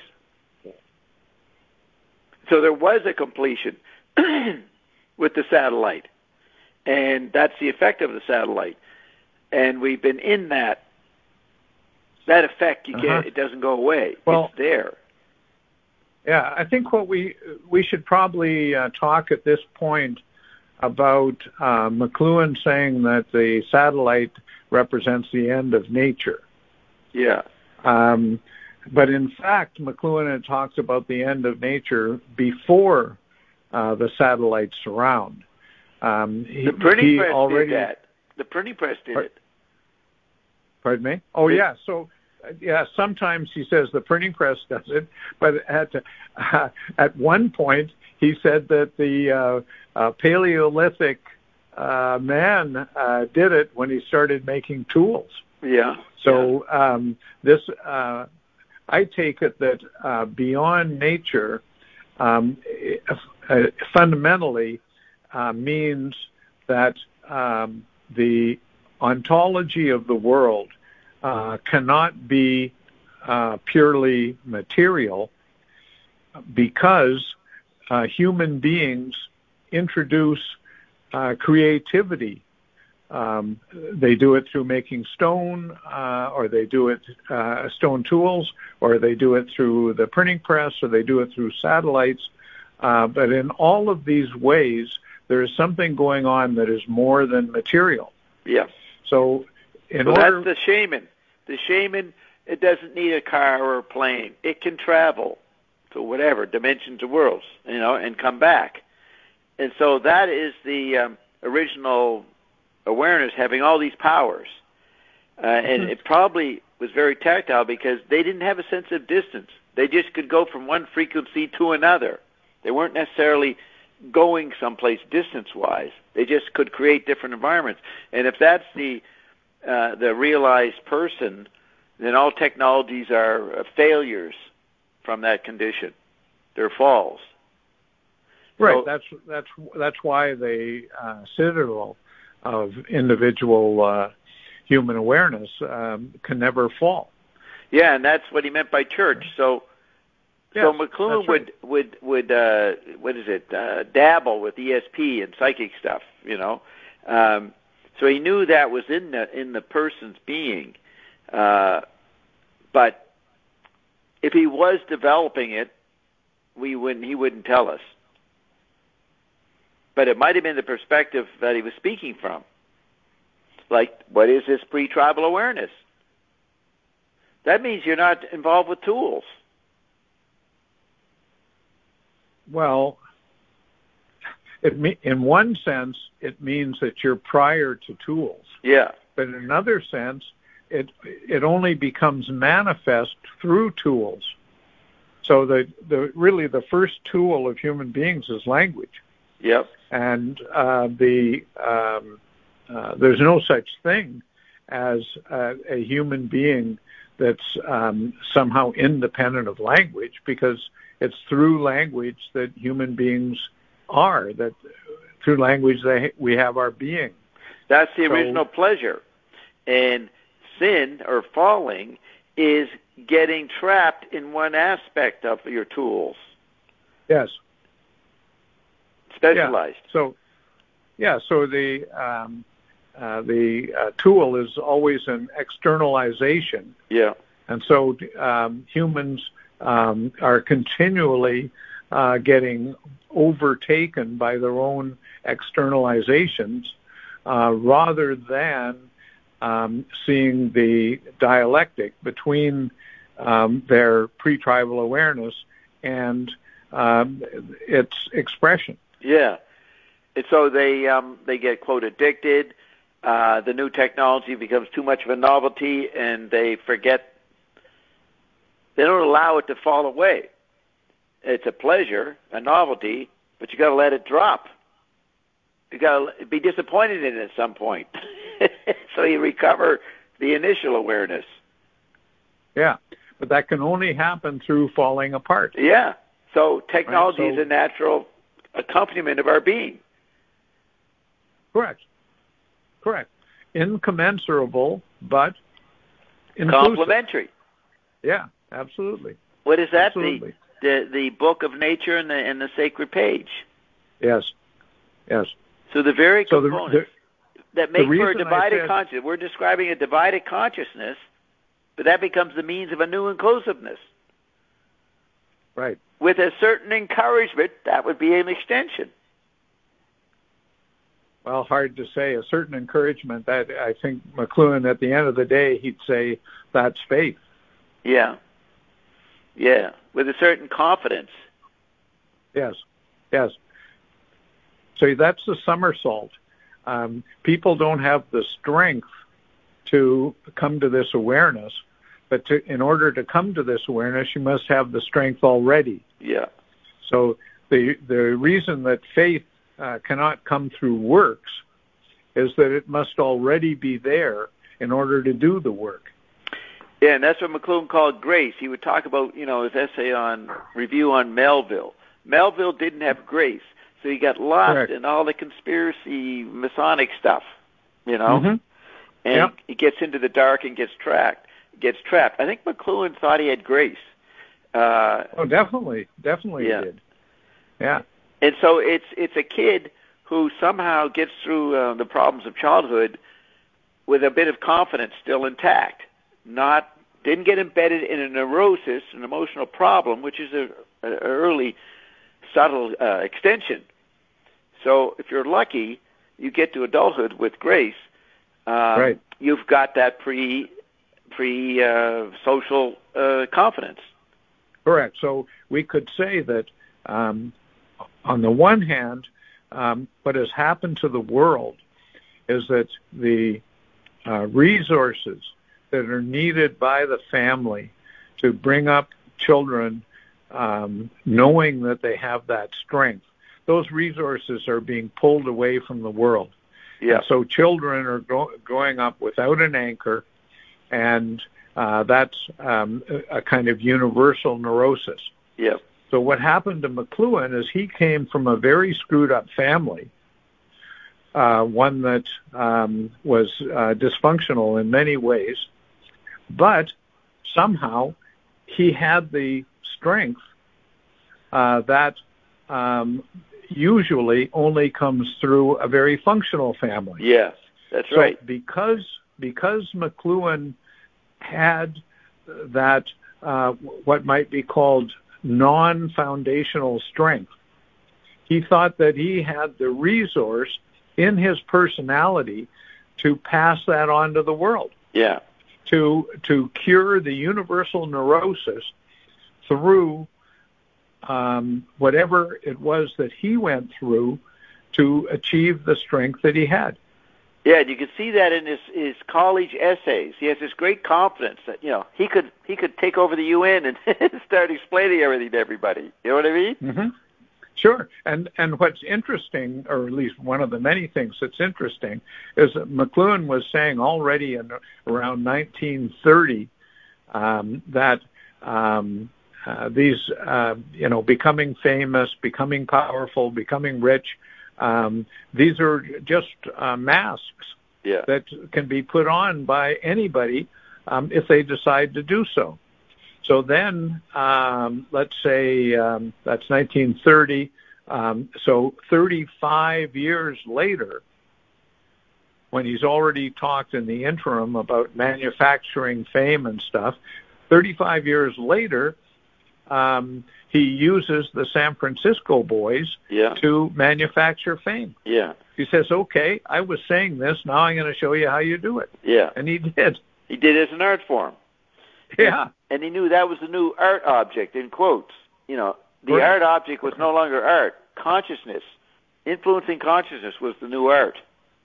So there was a completion with the satellite, and that's the effect of the satellite. And we've been in that effect. You can't. It doesn't go away. Well, it's there. Yeah, I think what we should probably talk at this point about McLuhan saying that the satellite represents the end of nature. Yeah. But in fact, McLuhan talks about the end of nature before the satellites surround. The printing press did that. The printing press did it. Pardon me? Oh, yeah. So, sometimes he says the printing press does it, but at one point he said that the Paleolithic man did it when he started making tools. Yeah. So I take it that beyond nature, fundamentally means that the ontology of the world cannot be purely material, because human beings introduce creativity. They do it through making stone, or they do it stone tools, or they do it through the printing press, or they do it through satellites. But in all of these ways, there is something going on that is more than material. Yeah. So that's the shaman. The shaman, it doesn't need a car or a plane. It can travel to whatever dimensions of worlds, and come back. And so that is the original awareness, having all these powers. And it probably was very tactile, because they didn't have a sense of distance. They just could go from one frequency to another. They weren't necessarily going someplace distance-wise. They just could create different environments. And if that's the realized person, then all technologies are failures from that condition. They're falls. Right. So, that's why the citadel of individual human awareness can never fall. Yeah, and that's what he meant by church. So, yes, so McLuhan would dabble with ESP and psychic stuff, So he knew that was in the person's being, but if he was developing it, he wouldn't tell us. But it might have been the perspective that he was speaking from. Like, what is this pre-tribal awareness? That means you're not involved with tools. Well, in one sense, it means that you're prior to tools. Yeah. But in another sense, it only becomes manifest through tools. So really the first tool of human beings is language. Yep. And there's no such thing as a human being that's somehow independent of language, because it's through language that human beings are, that through language we have our being. That's the original pleasure. And sin, or falling, is getting trapped in one aspect of your tools. Yes. Specialized. Yeah. So the tool is always an externalization. Yeah. And so humans are continually getting overtaken by their own externalizations, rather than seeing the dialectic between their pre-tribal awareness and its expression. Yeah. And so they get, quote, addicted. The new technology becomes too much of a novelty, and they forget. They don't allow it to fall away. It's a pleasure, a novelty, but you got to let it drop. You got to be disappointed in it at some point, so you recover the initial awareness. Yeah, but that can only happen through falling apart. Yeah. So technology is a natural accompaniment of our being. Correct. Incommensurable, but inclusive. Complementary. Yeah, absolutely. What is that? Absolutely. The book of nature and the sacred page. Yes. So the very components that make for a divided consciousness. We're describing a divided consciousness, but that becomes the means of a new inclusiveness. Right. With a certain encouragement, that would be an extension. Well, hard to say. A certain encouragement, that I think McLuhan, at the end of the day, he'd say that's faith. Yeah. With a certain confidence. Yes. So that's the somersault. People don't have the strength to come to this awareness, but in order to come to this awareness, you must have the strength already. Yeah. So the reason that faith cannot come through works is that it must already be there in order to do the work. Yeah, and that's what McLuhan called grace. He would talk about, his essay on review on Melville. Melville didn't have grace, so he got lost Correct. in all the conspiracy Masonic stuff, you know, Mm-hmm. and Yep. he gets into the dark and gets trapped. I think McLuhan thought he had grace. Oh, definitely Yeah. he did. Yeah. And so it's a kid who somehow gets through the problems of childhood with a bit of confidence still intact. Didn't get embedded in a neurosis, an emotional problem, which is an early subtle extension. So if you're lucky, you get to adulthood with grace. Right. You've got that social confidence. Correct. So we could say that on the one hand, what has happened to the world is that the resources that are needed by the family to bring up children, knowing that they have that strength, those resources are being pulled away from the world. Yeah. And so children are growing up without an anchor, and that's a kind of universal neurosis. Yeah. So what happened to McLuhan is he came from a very screwed up family, one that was dysfunctional in many ways, but somehow he had the strength that usually only comes through a very functional family. Yes, that's So right. because McLuhan had that what might be called non-foundational strength, he thought that he had the resource in his personality to pass that on to the world. Yeah. To cure the universal neurosis through whatever it was that he went through to achieve the strength that he had. Yeah, and you can see that in his college essays. He has this great confidence that, you know, he could take over the UN and start explaining everything to everybody. You know what I mean? Mm-hmm. Sure. And what's interesting, or at least one of the many things that's interesting, is that McLuhan was saying already in around 1930 that these, becoming famous, becoming powerful, becoming rich, these are just masks that can be put on by anybody if they decide to do so. So then, let's say that's 1930. So 35 years later, when he's already talked in the interim about manufacturing fame and stuff, 35 years later, he uses the San Francisco boys to manufacture fame. Yeah. He says, okay, I was saying this, now I'm going to show you how you do it. Yeah. And he did. He did it as an art form. Yeah. And he knew that was the new art object, in quotes. You know, the art object was no longer art. Consciousness, influencing consciousness was the new art.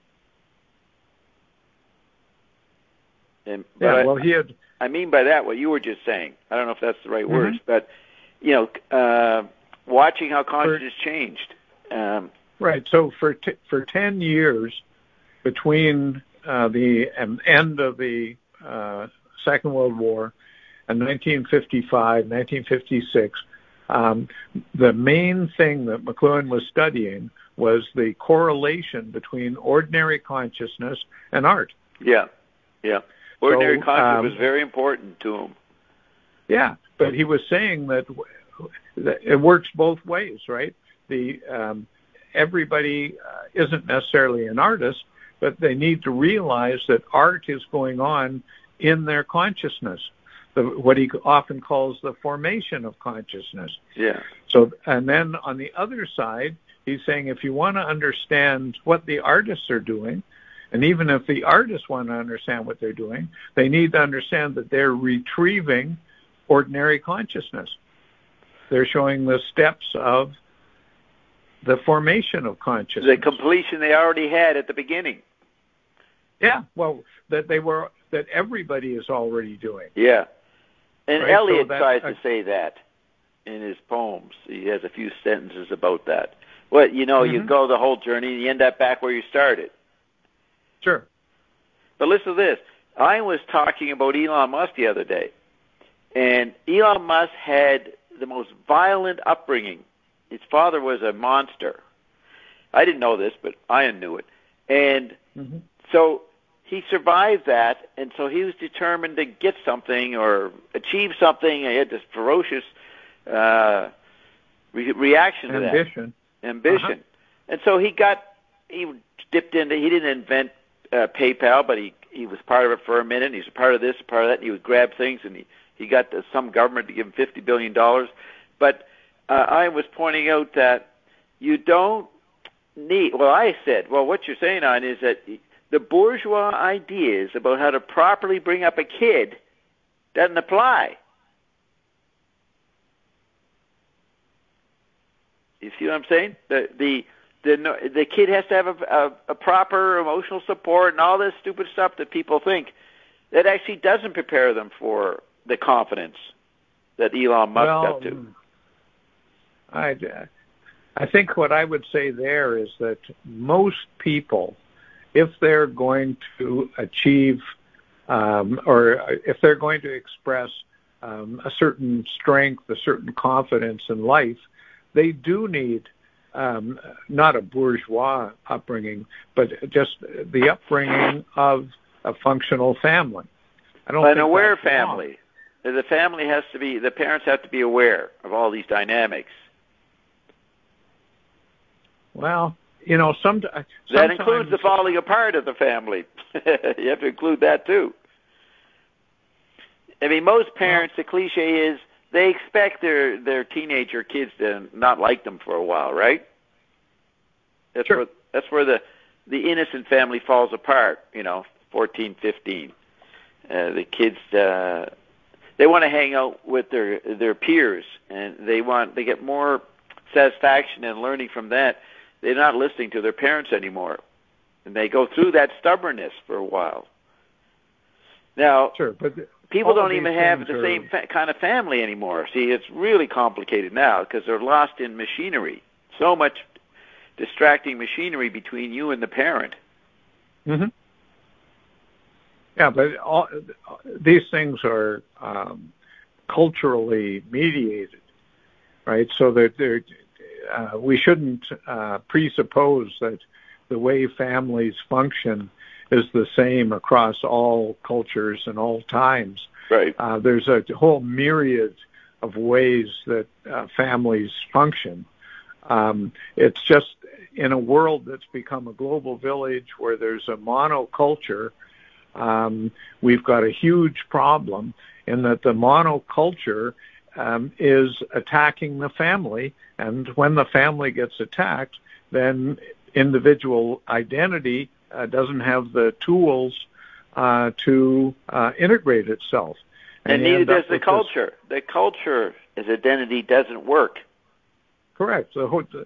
I mean by that what you were just saying. I don't know if that's the right words, but, you know, watching how consciousness changed. Right. So for 10 years between the end of the Second World War and 1955, 1956, the main thing that McLuhan was studying was the correlation between ordinary consciousness and art. Yeah, yeah. Ordinary consciousness was very important to him. Yeah, but he was saying that it works both ways, right? Everybody isn't necessarily an artist, but they need to realize that art is going on in their consciousness, what he often calls the formation of consciousness. Yeah. So, and then on the other side, he's saying if you want to understand what the artists are doing, and even if the artists want to understand what they're doing, they need to understand that they're retrieving ordinary consciousness. They're showing the steps of the formation of consciousness. The completion they already had at the beginning. Yeah, well, that everybody is already doing. Yeah. And right? Eliot tries to say that in his poems. He has a few sentences about that. Well, you know, you go the whole journey and you end up back where you started. Sure. But listen to this. I was talking about Elon Musk the other day, and Elon Musk had the most violent upbringing his father was a monster. I didn't know this, but Ian knew it. And so he survived that, and so he was determined to get something or achieve something. He had this ferocious reaction to that. Ambition. And so he dipped into, he didn't invent PayPal, but he was part of it for a minute, and he was a part of this, a part of that, and he would grab things, and he got some government to give him $50 billion. But I was pointing out that you don't need, I said, what you're saying on is that the bourgeois ideas about how to properly bring up a kid doesn't apply. You see what I'm saying? The kid has to have a proper emotional support and all this stupid stuff that people think that actually doesn't prepare them for the confidence that Elon Musk got to. I think what I would say there is that most people, if they're going to achieve or if they're going to express a certain strength, a certain confidence in life, they do need not a bourgeois upbringing, but just the upbringing of a functional family. An aware family. The family has to be, the parents have to be aware of all these dynamics. Well, sometimes that includes the falling apart of the family. You have to include that too. I mean, most parents, the cliche is they expect their teenager kids to not like them for a while, right? That's where the innocent family falls apart. 14, 15. The kids they want to hang out with their peers, and they get more satisfaction in learning from that. They're not listening to their parents anymore, and they go through that stubbornness for a while. Now, but people don't even have the same kind of family anymore. See, it's really complicated now because they're lost in machinery. So much distracting machinery between you and the parent. Mm-hmm. Yeah, but these things are culturally mediated, right? So that we shouldn't presuppose that the way families function is the same across all cultures and all times. Right. There's a whole myriad of ways that families function. It's just in a world that's become a global village where there's a monoculture, we've got a huge problem in that the monoculture is attacking the family, and when the family gets attacked, then individual identity doesn't have the tools to integrate itself. And neither does the culture. The culture as identity doesn't work. Correct. The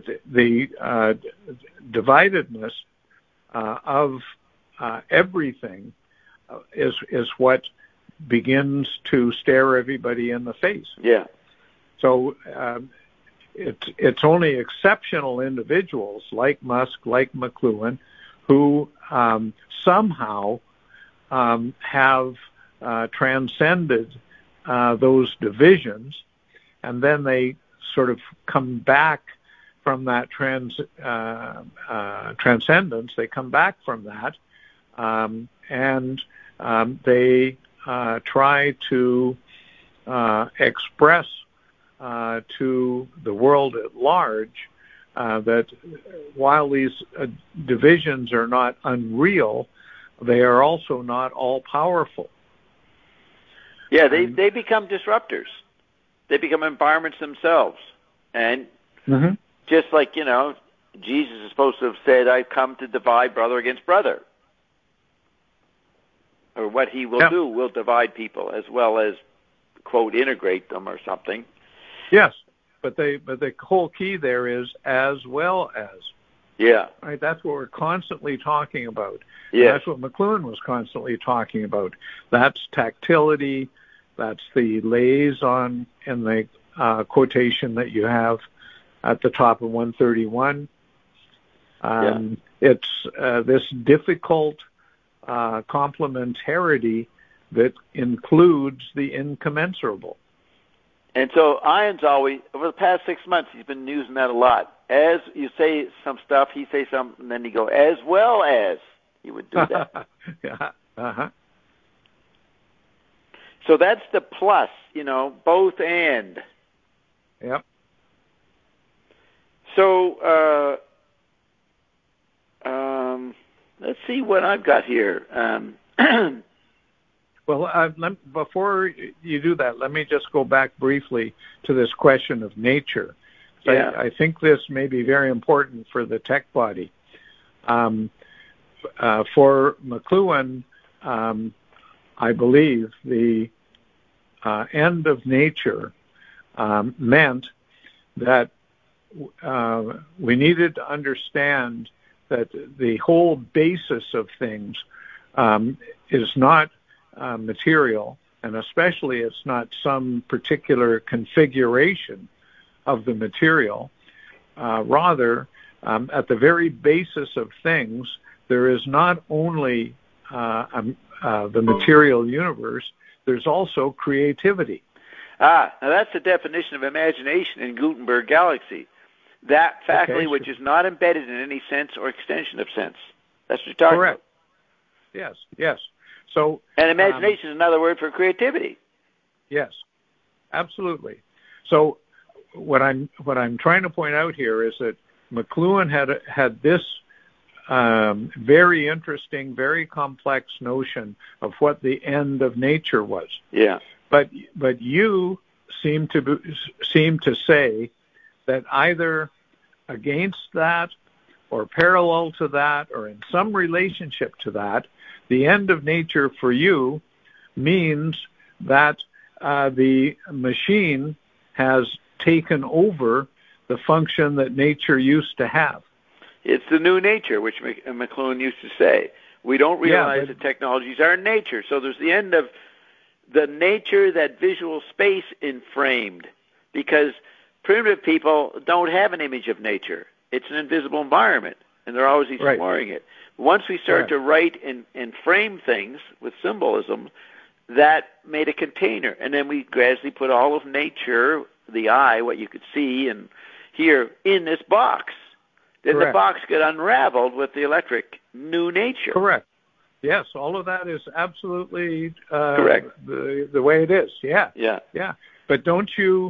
dividedness of everything is what begins to stare everybody in the face. Yeah. So it's only exceptional individuals like Musk, like McLuhan, who somehow have transcended those divisions, and then they sort of come back from that transcendence. They come back from that, and they try to express to the world at large that while these divisions are not unreal, they are also not all powerful. Yeah, they become disruptors. They become environments themselves. And just like, Jesus is supposed to have said, I've come to divide brother against brother. Or what he will do will divide people as well as, quote, integrate them or something. Yes, but the whole key there is as well as. Yeah. Right, that's what we're constantly talking about. Yeah. That's what McLuhan was constantly talking about. That's tactility. That's the liaison in the quotation that you have at the top of 131. It's this difficult complementarity that includes the incommensurable. And so Ian's always, over the past 6 months, he's been using that a lot. As you say some stuff, he say something, and then he go, as well as. He would do that. Yeah. Uh-huh. So that's the plus, both and. Yep. So let's see what I've got here. Well, before you do that, let me just go back briefly to this question of nature. Yeah. I think this may be very important for the tech body. For McLuhan, I believe the end of nature meant that we needed to understand that the whole basis of things is not material, and especially it's not some particular configuration of the material. Rather, at the very basis of things, there is not only the material universe, there's also creativity. Now that's the definition of imagination in Gutenberg Galaxy. That faculty which is not embedded in any sense or extension of sense. That's what you're talking Correct. about. Yes. So, and imagination is another word for creativity. Yes, absolutely. So what I'm trying to point out here is that McLuhan had this very interesting, very complex notion of what the end of nature was. Yeah. But you seem to say that either against that or parallel to that or in some relationship to that, the end of nature for you means that the machine has taken over the function that nature used to have. It's the new nature, which McLuhan used to say. We don't realize that technologies are nature. So there's the end of the nature that visual space inframed, because primitive people don't have an image of nature. It's an invisible environment, and they're always exploring it. Once we start to write and frame things with symbolism, that made a container, and then we gradually put all of nature, the eye, what you could see and hear, in this box. Then the box got unraveled with the electric new nature. Correct. Yes, all of that is absolutely correct. The way it is. Yeah. But don't you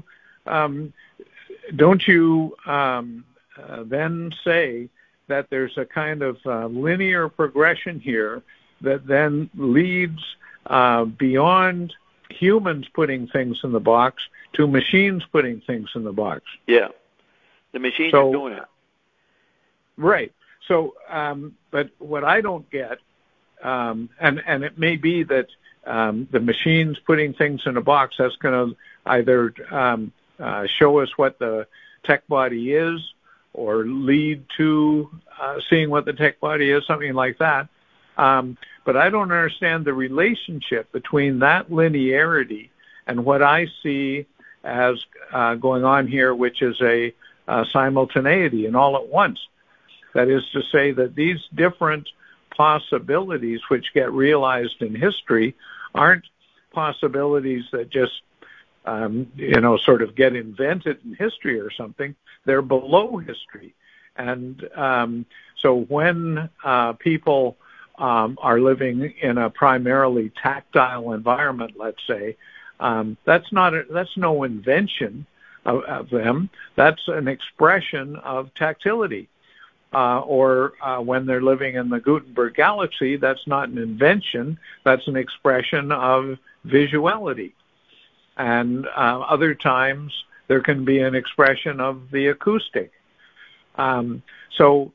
then say that there's a kind of linear progression here that then leads beyond humans putting things in the box to machines putting things in the box? Yeah, the machines are doing it. Right. So, but what I don't get, and it may be that the machines putting things in a box, that's going to either show us what the tech body is or lead to seeing what the tech body is, something like that. But I don't understand the relationship between that linearity and what I see as going on here, which is a simultaneity and all at once. That is to say that these different possibilities which get realized in history aren't possibilities that just, sort of get invented in history or something. They're below history. And so when people are living in a primarily tactile environment, let's say, that's no invention of them. That's an expression of tactility. Or when they're living in the Gutenberg Galaxy, that's not an invention. That's an expression of visuality. And other times there can be an expression of the acoustic. So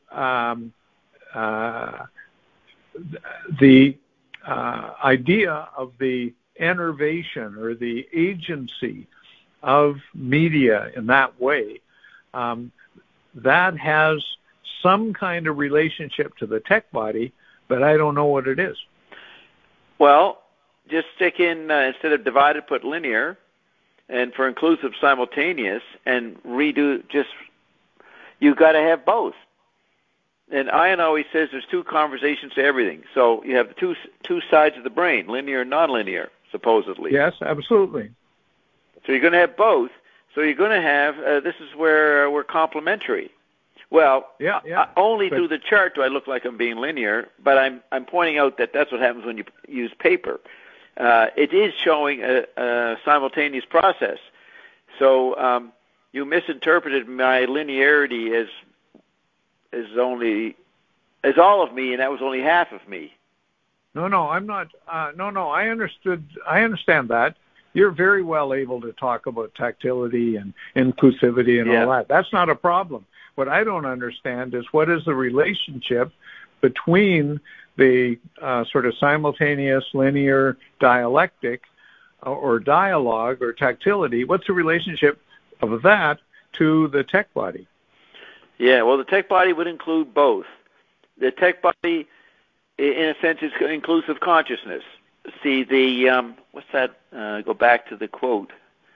the idea of the enervation or the agency of media in that way, that has some kind of relationship to the tech body, but I don't know what it is. Well, just stick in, instead of divided, put linear, and for inclusive, simultaneous, and redo, you've got to have both. And Ian always says there's two conversations to everything. So you have the two sides of the brain, linear and nonlinear, supposedly. Yes, absolutely. So you're going to have both. So you're going to have, this is where we're complementary. Well, only through the chart do I look like I'm being linear, but I'm pointing out that that's what happens when you use paper. It is showing a simultaneous process. So you misinterpreted my linearity as all of me, and that was only half of me. No, I'm not. No, I understand that. You're very well able to talk about tactility and inclusivity and all that. That's not a problem. What I don't understand is what is the relationship between the sort of simultaneous linear dialectic or dialogue or tactility. What's the relationship of that to the tech body? Yeah, well, the tech body would include both. The tech body, in a sense, is inclusive consciousness. See, what's that? Go back to the quote.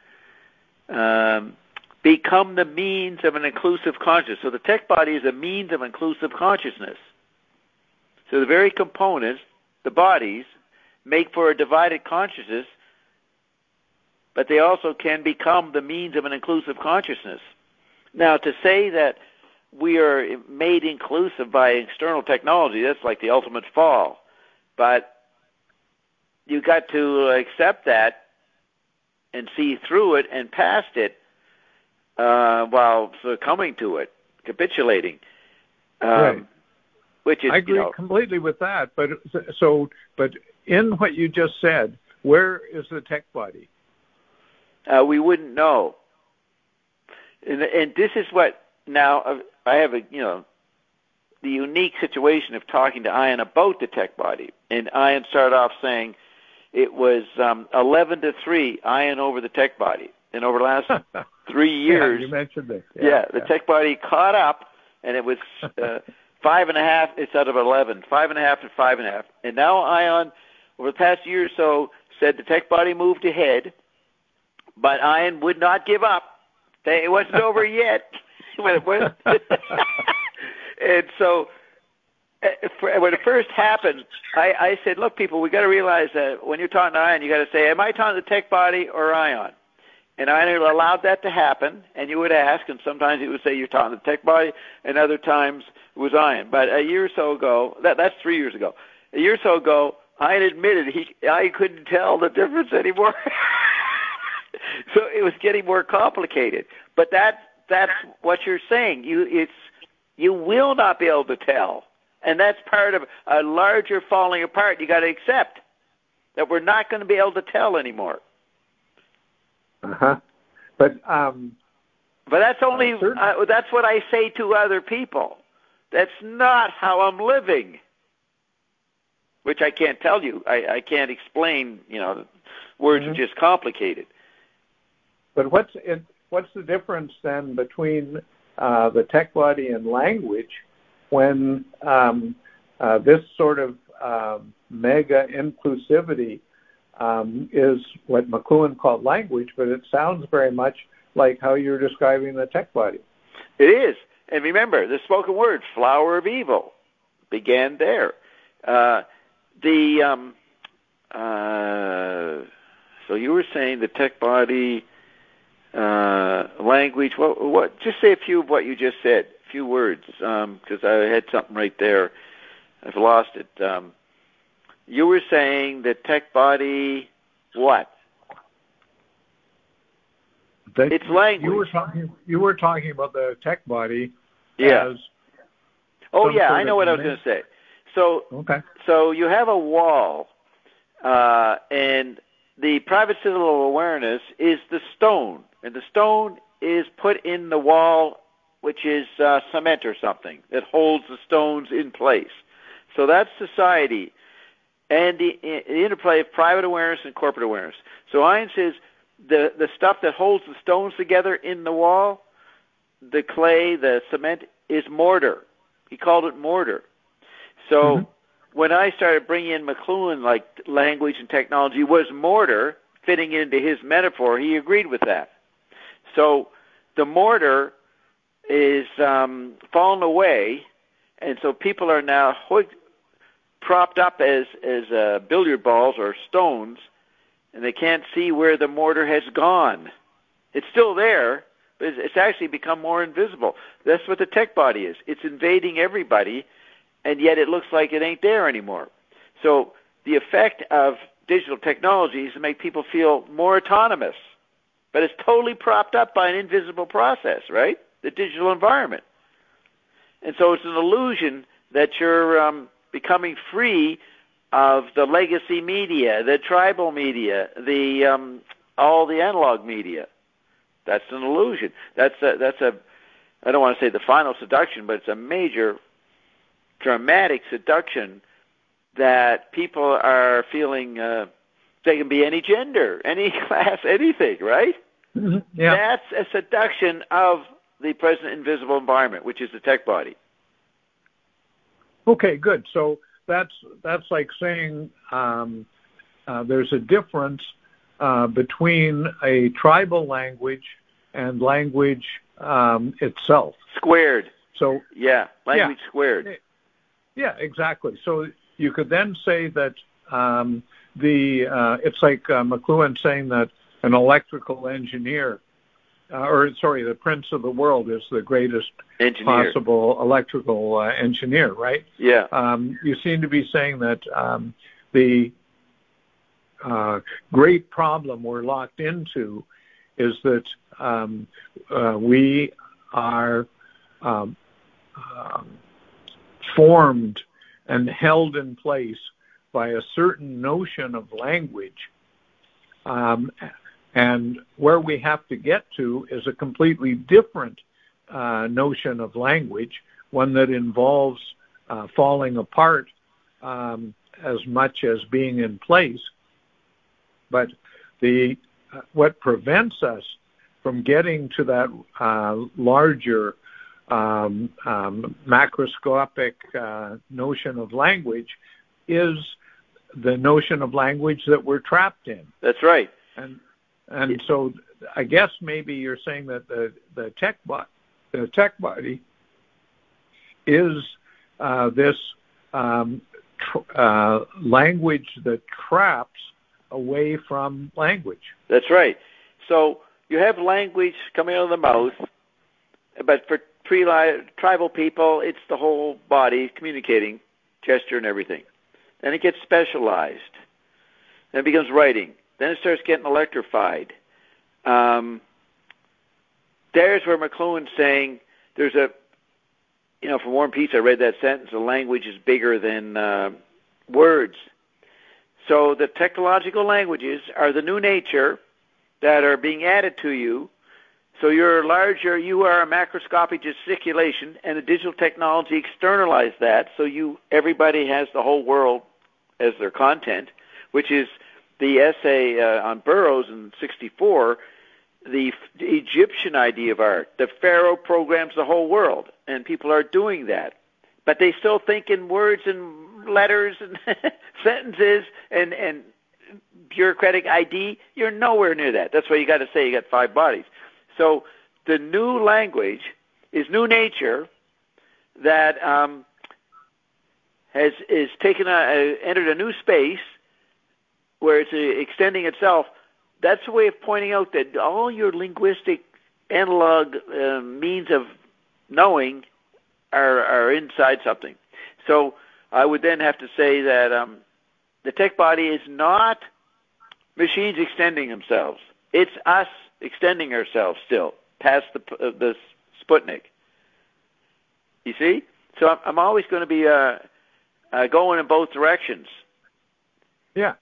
Become the means of an inclusive consciousness. So the tech body is a means of inclusive consciousness. So the very components, the bodies, make for a divided consciousness, but they also can become the means of an inclusive consciousness. Now, to say that we are made inclusive by external technology, that's like the ultimate fall. But you got to accept that and see through it and past it while succumbing to it, capitulating. Right. Which is, I agree completely with that. But in what you just said, where is the tech body? We wouldn't know. And this is what now I have the unique situation of talking to Ian about the tech body. And Ian started off saying it was 11-3, Ian over the tech body. And over the last 3 years, you mentioned this. The tech body caught up, and it was 5.5. It's out of 11, 5.5 and 5.5. And now Ian, over the past year or so, said the tech body moved ahead, but Ian would not give up. It wasn't over yet. And so when it first happened, I said, look, people, we got to realize that when you're talking to Ian, you got to say, am I talking to the tech body or Ian? And Ian allowed that to happen, and you would ask, and sometimes he would say you're talking to the tech body, and other times it was Ian. But a year or so ago, that's 3 years ago, a year or so ago, Ian admitted I couldn't tell the difference anymore. So it was getting more complicated. But that's what you're saying. You will not be able to tell. And that's part of a larger falling apart. You got to accept that we're not going to be able to tell anymore. But that's only that's what I say to other people. That's not how I'm living. Which I can't tell you. I can't explain. Words are just complicated. But what's the difference then between the tech body and language when this sort of mega inclusivity is what McLuhan called language, but it sounds very much like how you're describing the tech body. It is. And remember, the spoken word, flower of evil, began there. So you were saying the tech body, language. What? Just say a few of what you just said. A few words, because I had something right there. I've lost it. You were saying the tech body. What? It's language. You were talking about the tech body. Yeah. As I know what I was going to say. So, okay. So you have a wall, and the private citadel awareness is the stone, and the stone is put in the wall, which is cement or something that holds the stones in place. So that's society and the interplay of private awareness and corporate awareness. So Ian says the stuff that holds the stones together in the wall, the clay, the cement, is mortar. He called it mortar. So when I started bringing in McLuhan, like language and technology was mortar, fitting into his metaphor, he agreed with that. So the mortar is fallen away, and so people are now propped up as billiard balls or stones, and they can't see where the mortar has gone. It's still there, but it's actually become more invisible. That's what the tech body is. It's invading everybody, and yet it looks like it ain't there anymore. So the effect of digital technology is to make people feel more autonomous, but it's totally propped up by an invisible process, right? The digital environment. And so it's an illusion that you're becoming free of the legacy media, the tribal media, the all the analog media. That's an illusion. That's a I don't want to say the final seduction, but it's a major, dramatic seduction that people are feeling they can be any gender, any class, anything, right? Mm-hmm. Yeah. That's a seduction of the present invisible environment, which is the tech body. Okay, good. So that's like saying there's a difference between a tribal language and language itself. Squared. So language squared. Yeah, exactly. So you could then say that it's like McLuhan saying that an electrical engineer, the prince of the world is the greatest engineer. Possible electrical engineer, right? Yeah. You seem to be saying that the great problem we're locked into is that we are formed and held in place by a certain notion of language, and where we have to get to is a completely different notion of language, one that involves falling apart as much as being in place. But what prevents us from getting to that larger macroscopic notion of language is the notion of language that we're trapped in. That's right. And so I guess maybe you're saying that the tech body is this language that traps away from language. That's right. So you have language coming out of the mouth, but for tribal people, it's the whole body communicating, gesture and everything. Then it gets specialized. Then it becomes writing. Then it starts getting electrified. There's where McLuhan's saying there's from War and Peace, I read that sentence, the language is bigger than words. So the technological languages are the new nature that are being added to you. So you're larger, you are a macroscopic gesticulation, and the digital technology externalized that, so everybody has the whole world as their content, which is the essay on Burroughs in 1964, the Egyptian idea of art. The pharaoh programs the whole world, and people are doing that. But they still think in words and letters and sentences and bureaucratic ID. You're nowhere near that. That's why you got to say you got 5 bodies. So the new language is new nature that has entered a new space where it's extending itself. That's a way of pointing out that all your linguistic analog means of knowing are inside something. So I would then have to say that the tech body is not machines extending themselves. It's us extending ourselves still past the Sputnik. You see? So I'm always going to be going in both directions. Yeah.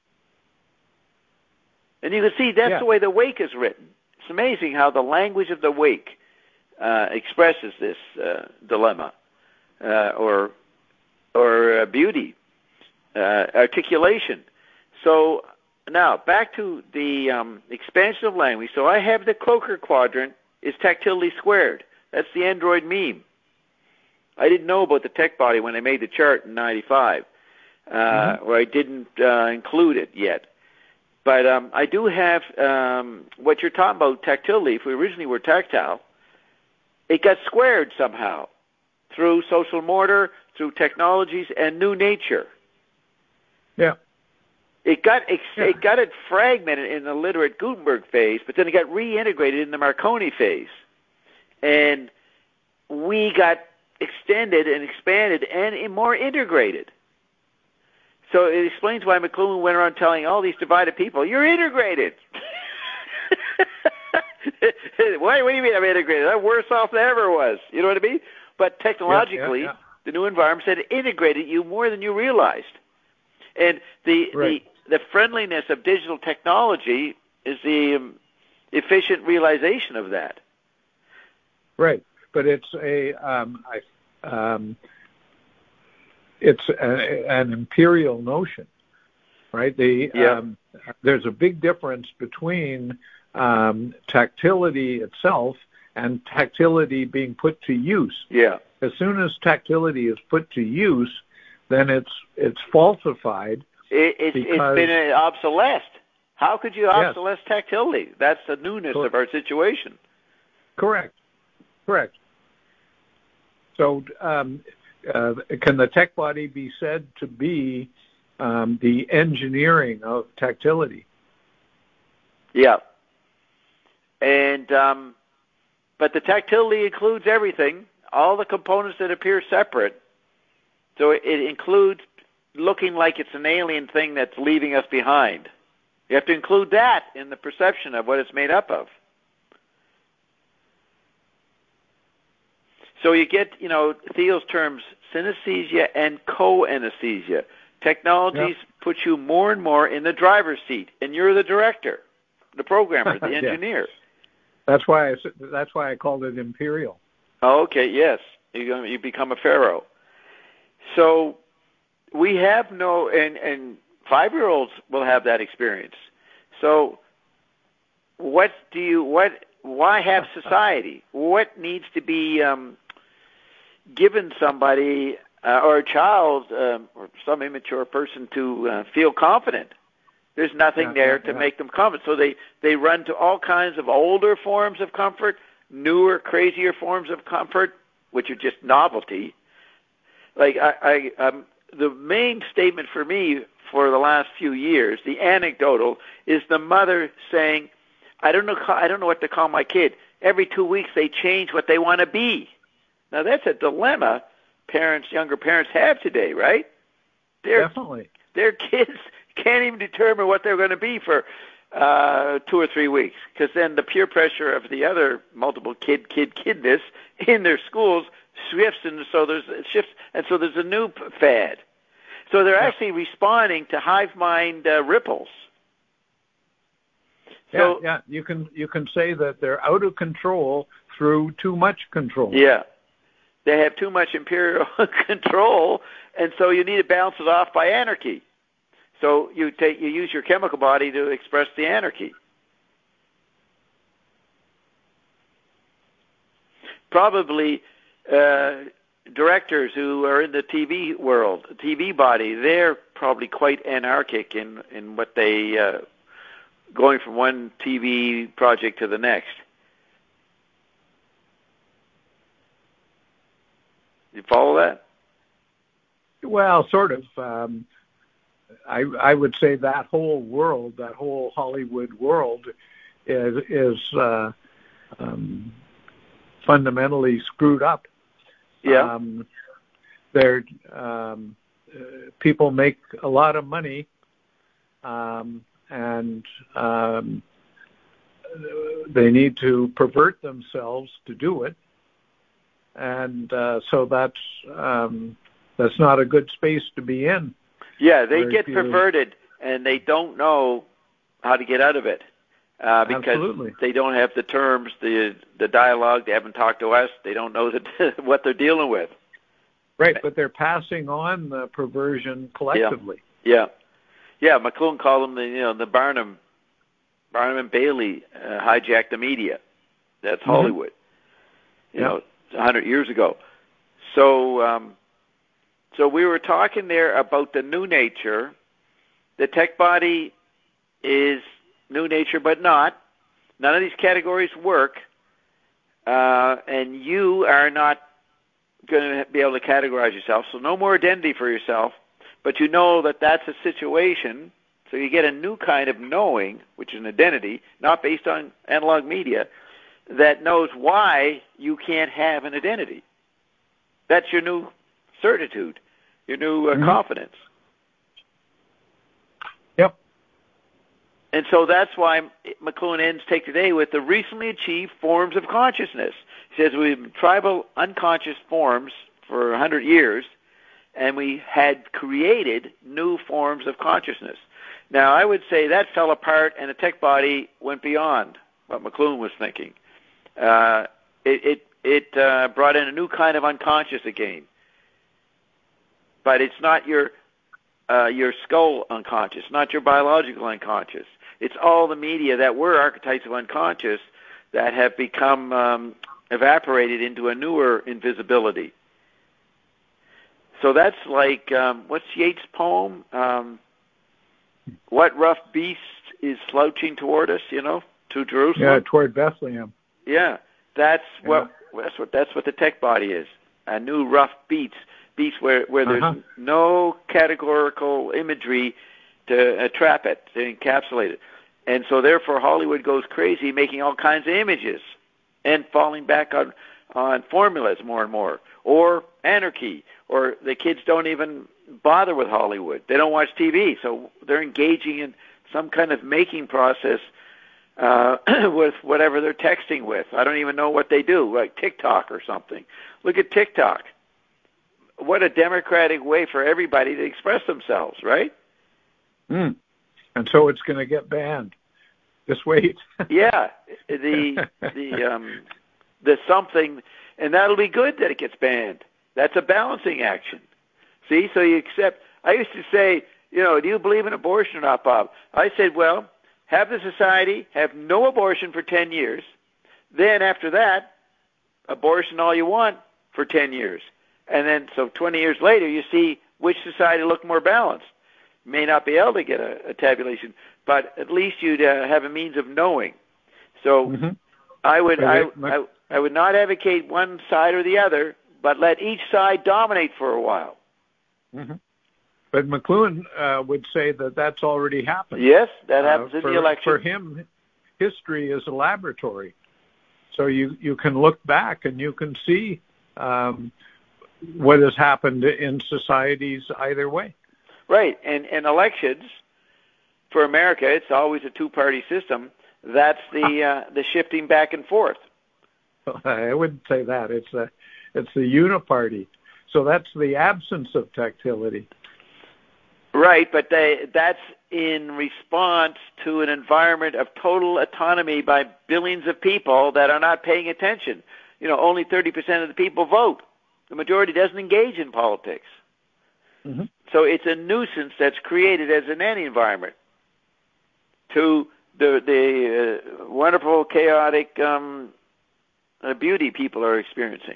And you can see that's the way the Wake is written. It's amazing how the language of the Wake expresses this dilemma or beauty, articulation. So now back to the expansion of language. So I have the Croker quadrant is tactility squared. That's the Android meme. I didn't know about the tech body when I made the chart in 95, where I didn't include it yet. But I do have what you're talking about, tactility. If we originally were tactile, it got squared somehow through social motor, through technologies, and new nature. Yeah. It got it fragmented in the literate Gutenberg phase, but then it got reintegrated in the Marconi phase, and we got extended and expanded and more integrated. So it explains why McLuhan went around telling all these divided people, "You're integrated." What do you mean I'm integrated? I'm worse off than I ever was. You know what I mean? But technologically, the new environment said it integrated you more than you realized. And the friendliness of digital technology is the efficient realization of that. Right, but it's an imperial notion, right? There's a big difference between tactility itself and tactility being put to use. Yeah. As soon as tactility is put to use, then it's falsified. It's been obsolesced. How could you obsolesce tactility? That's the newness of our situation. Correct. So can the tech body be said to be the engineering of tactility? Yeah. And but the tactility includes everything, all the components that appear separate. So it includes looking like it's an alien thing that's leaving us behind. You have to include that in the perception of what it's made up of. So you get, Thiel's terms, synesthesia and co-anesthesia. Technologies put you more and more in the driver's seat, and you're the director, the programmer, the engineer. That's why I called it imperial. Oh, okay, yes. You become a pharaoh. So we have and 5-year-olds will have that experience. So why have society? What needs to be given somebody or a child or some immature person to feel confident? There's nothing there to make them confident. So they run to all kinds of older forms of comfort, newer, crazier forms of comfort, which are just novelty. Like the main statement for me for the last few years, the anecdotal, is the mother saying, I don't know what to call my kid. Every 2 weeks they change what they want to be. Now that's a dilemma younger parents have today, right? Definitely. Their kids can't even determine what they're going to be for 2 or 3 weeks, because then the peer pressure of the other multiple kidness in their schools shifts, and so there's a new fad. So they're actually responding to hive mind ripples. So, you can say that they're out of control through too much control. Yeah, they have too much imperial control, and so you need to balance it off by anarchy. So you use your chemical body to express the anarchy. Probably directors who are in the TV world, TV body, they're probably quite anarchic in what they going from one TV project to the next. You follow that? Well, sort of. I would say that whole world, that whole Hollywood world, is fundamentally screwed up. Yeah. People make a lot of money, and they need to pervert themselves to do it, and so that's not a good space to be in. Yeah, they get perverted, and they don't know how to get out of it because they don't have the terms, the dialogue. They haven't talked to us. They don't know what they're dealing with. Right, but they're passing on the perversion collectively. Yeah. McLuhan called them the Barnum and Bailey hijacked the media. That's Hollywood. 100 years ago. So we were talking there about the new nature. The tech body is new nature, but not. None of these categories work, and you are not going to be able to categorize yourself. So no more identity for yourself, but you know that that's a situation. So you get a new kind of knowing, which is an identity, not based on analog media, that knows why you can't have an identity. That's your new certitude, your new confidence. Yep. And so that's why McLuhan ends Take Today with the recently achieved forms of consciousness. He says we've been tribal unconscious forms for 100 years, and we had created new forms of consciousness. Now, I would say that fell apart, and the tech body went beyond what McLuhan was thinking. It brought in a new kind of unconscious again, but it's not your skull unconscious, not your biological unconscious. It's all the media that were archetypes of unconscious that have become evaporated into a newer invisibility. So that's like, what's Yeats' poem? What rough beast is slouching toward us, to Jerusalem? Yeah, toward Bethlehem. Yeah, that's what the tech body is. A new rough beast where there's no categorical imagery to trap it, to encapsulate it. And so therefore Hollywood goes crazy making all kinds of images and falling back on formulas more and more, or anarchy, or the kids don't even bother with Hollywood. They don't watch TV, so they're engaging in some kind of making process with whatever they're texting with. I don't even know what they do, like TikTok or something. Look at TikTok. What a democratic way for everybody to express themselves, right? And so it's going to get banned. Just wait. Yeah, the something, and that'll be good that it gets banned. That's a balancing action. See, so you accept. I used to say, do you believe in abortion or not, Bob? I said, well, have the society have no abortion for 10 years. Then after that, abortion all you want for 10 years. And then, so 20 years later, you see which society looked more balanced. You may not be able to get a tabulation, but at least you'd have a means of knowing. So I would not advocate one side or the other, but let each side dominate for a while. But McLuhan would say that that's already happened. Yes, that happens in the election. For him, history is a laboratory. So you can look back and you can see what has happened in societies either way. Right, and elections, for America, it's always a two-party system. That's the shifting back and forth. I wouldn't say that. It's the uniparty. So that's the absence of tactility. Right, but that's in response to an environment of total autonomy by billions of people that are not paying attention. Only 30% of the people vote. The majority doesn't engage in politics. So it's a nuisance that's created as an anti-environment to the wonderful, chaotic beauty people are experiencing.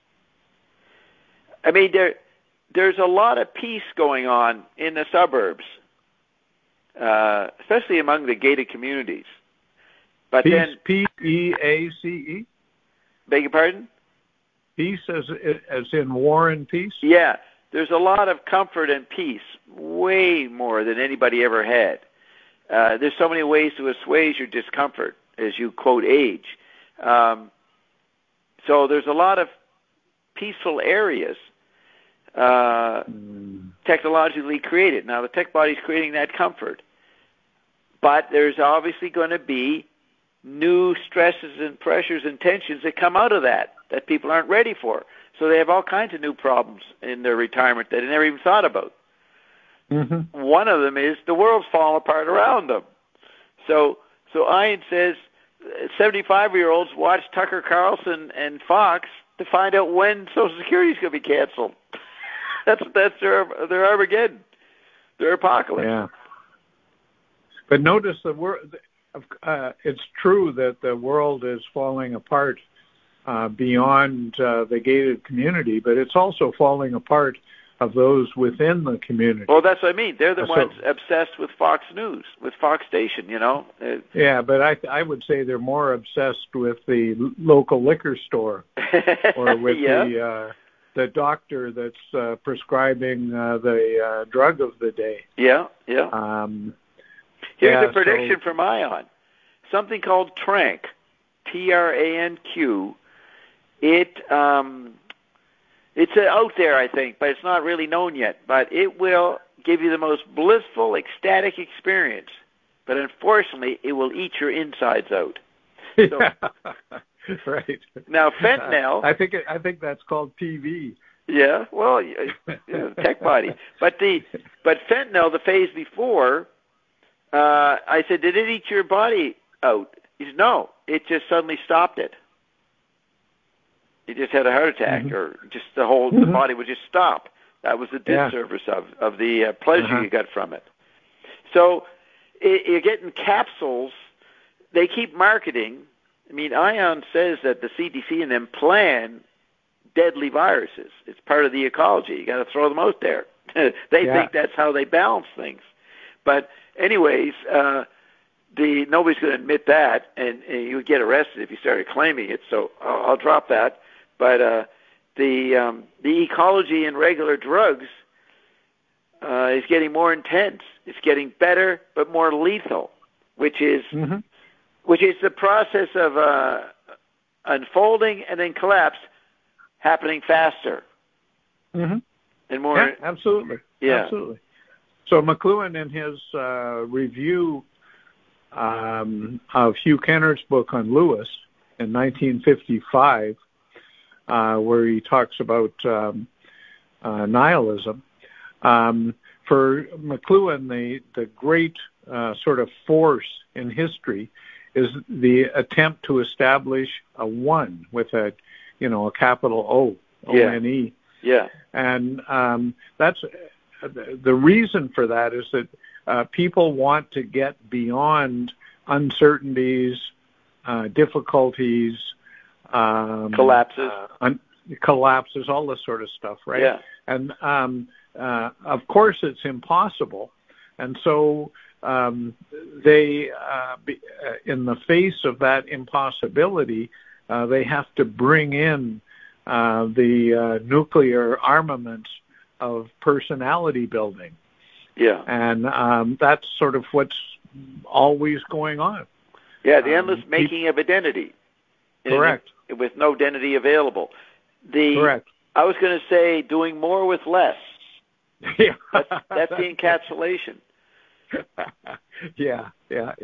I mean, there's a lot of peace going on in the suburbs, especially among the gated communities. But peace, then, P-E-A-C-E? Beg your pardon? Peace as in war and peace? Yeah. There's a lot of comfort and peace, way more than anybody ever had. There's so many ways to assuage your discomfort, as you quote age. So there's a lot of peaceful areas technologically created. Now, the tech body's creating that comfort. But there's obviously going to be new stresses and pressures and tensions that come out of that people aren't ready for. So they have all kinds of new problems in their retirement that they never even thought about. One of them is the world's falling apart around them. So Ian says 75-year-olds watch Tucker Carlson and Fox to find out when Social Security is going to be canceled. That's their Armageddon, their apocalypse. Yeah. But notice it's true that the world is falling apart beyond the gated community, but it's also falling apart of those within the community. Well, that's what I mean. They're the ones obsessed with Fox News, with Fox Station, Yeah, but I would say they're more obsessed with the local liquor store or with the doctor that's prescribing the drug of the day. Yeah. Here's a prediction from Ion. Something called Tranq, TRANQ. It's out there, I think, but it's not really known yet. But it will give you the most blissful, ecstatic experience. But unfortunately, it will eat your insides out. So, right. Now, fentanyl. I think that's called PV. Yeah, well, tech body. But fentanyl, the phase before, I said, did it eat your body out? He said, no, it just suddenly stopped it. You just had a heart attack, or just the whole body would just stop. That was the disservice of the pleasure you got from it. So you're getting capsules. They keep marketing. I mean, Ion says that the CDC and them plan deadly viruses. It's part of the ecology. You got to throw them out there. They think that's how they balance things. But anyways, nobody's going to admit that, and you would get arrested if you started claiming it. So I'll drop that. But the ecology in regular drugs is getting more intense. It's getting better, but more lethal, which is the process of unfolding and then collapse happening faster and more. Yeah, absolutely. Yeah. Absolutely. So McLuhan, in his review of Hugh Kenner's book on Lewis in 1955, where he talks about nihilism, for McLuhan, the great sort of force in history is the attempt to establish a one with a capital O, O-N-E. Yeah. And that's the reason for that is that people want to get beyond uncertainties, difficulties, collapses, all this sort of stuff, right? Yeah. And of course, it's impossible, and so they, in the face of that impossibility, they have to bring in the nuclear armaments of personality building. Yeah. And that's sort of what's always going on. Yeah, the endless making of identity. Correct. With no identity available. Correct. I was going to say doing more with less. Yeah. That's the encapsulation. Yeah.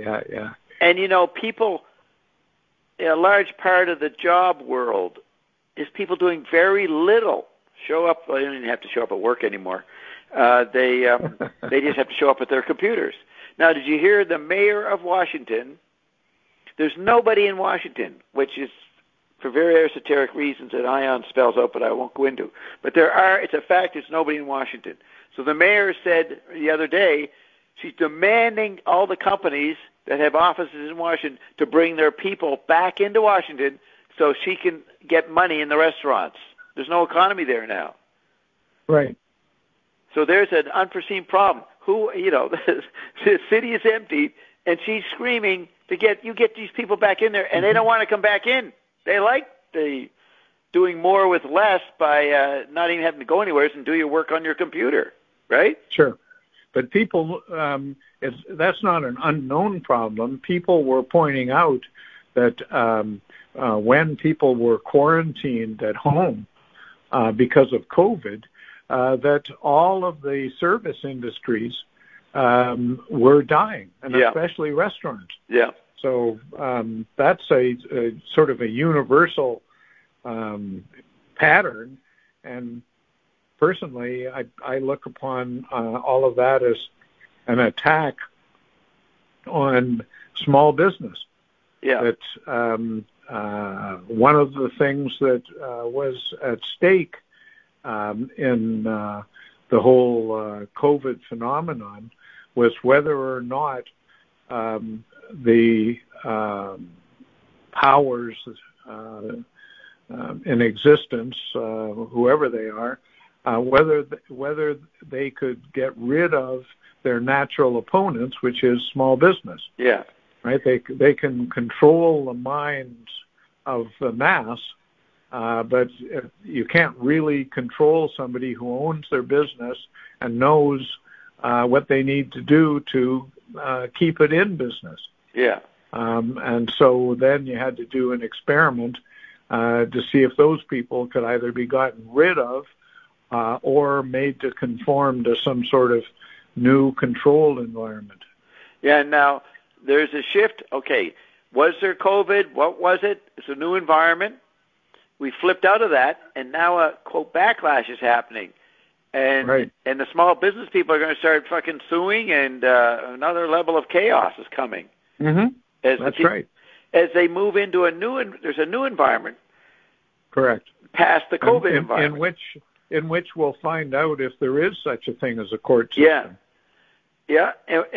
And, people, a large part of the job world is people doing very little. Show up. Well, they don't even have to show up at work anymore. They just have to show up at their computers. Now, did you hear the mayor of Washington? There's nobody in Washington, which is for very esoteric reasons that Ion spells out, but I won't go into. But it's a fact, there's nobody in Washington. So the mayor said the other day, she's demanding all the companies that have offices in Washington to bring their people back into Washington so she can get money in the restaurants. There's no economy there now. Right. So there's an unforeseen problem. The city is empty, and she's screaming to get these people back in there, and they don't want to come back in. They like the doing more with less by not even having to go anywhere and do your work on your computer, right? Sure. But people, that's not an unknown problem. People were pointing out that when people were quarantined at home because of COVID, that all of the service industries were dying, and especially restaurants. Yeah. So that's a sort of a universal pattern, and personally, I look upon all of that as an attack on small business. Yeah. That one of the things that was at stake in the whole COVID phenomenon was whether or not the powers in existence, whoever they are, whether they could get rid of their natural opponents, which is small business. Yeah. Right? They can control the minds of the mass, but you can't really control somebody who owns their business and knows what they need to do to keep it in business. Yeah. And so then you had to do an experiment to see if those people could either be gotten rid of or made to conform to some sort of new controlled environment. Yeah, now there's a shift. Okay, was there COVID? What was it? It's a new environment. We flipped out of that, and now a, quote, backlash is happening. And right. And the small business people are going to start fucking suing, and another level of chaos is coming. Mm-hmm. That's right. As they move into there's a new environment. Correct. Past the COVID environment. In which we'll find out if there is such a thing as a court system. Yeah,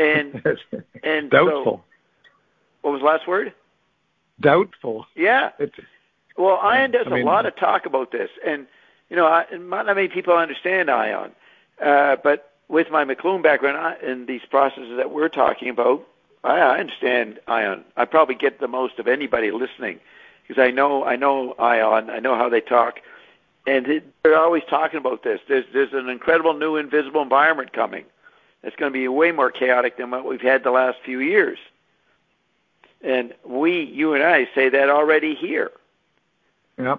and doubtful. So, what was the last word? Doubtful. Yeah. Well, ION does a lot of talk about this, and not many people understand ION, but with my McLuhan background and these processes that we're talking about, I understand ION. I probably get the most of anybody listening because I know ION. I know how they talk. And they're always talking about this. There's an incredible new invisible environment coming. It's going to be way more chaotic than what we've had the last few years. And you and I, say that already here. Yep.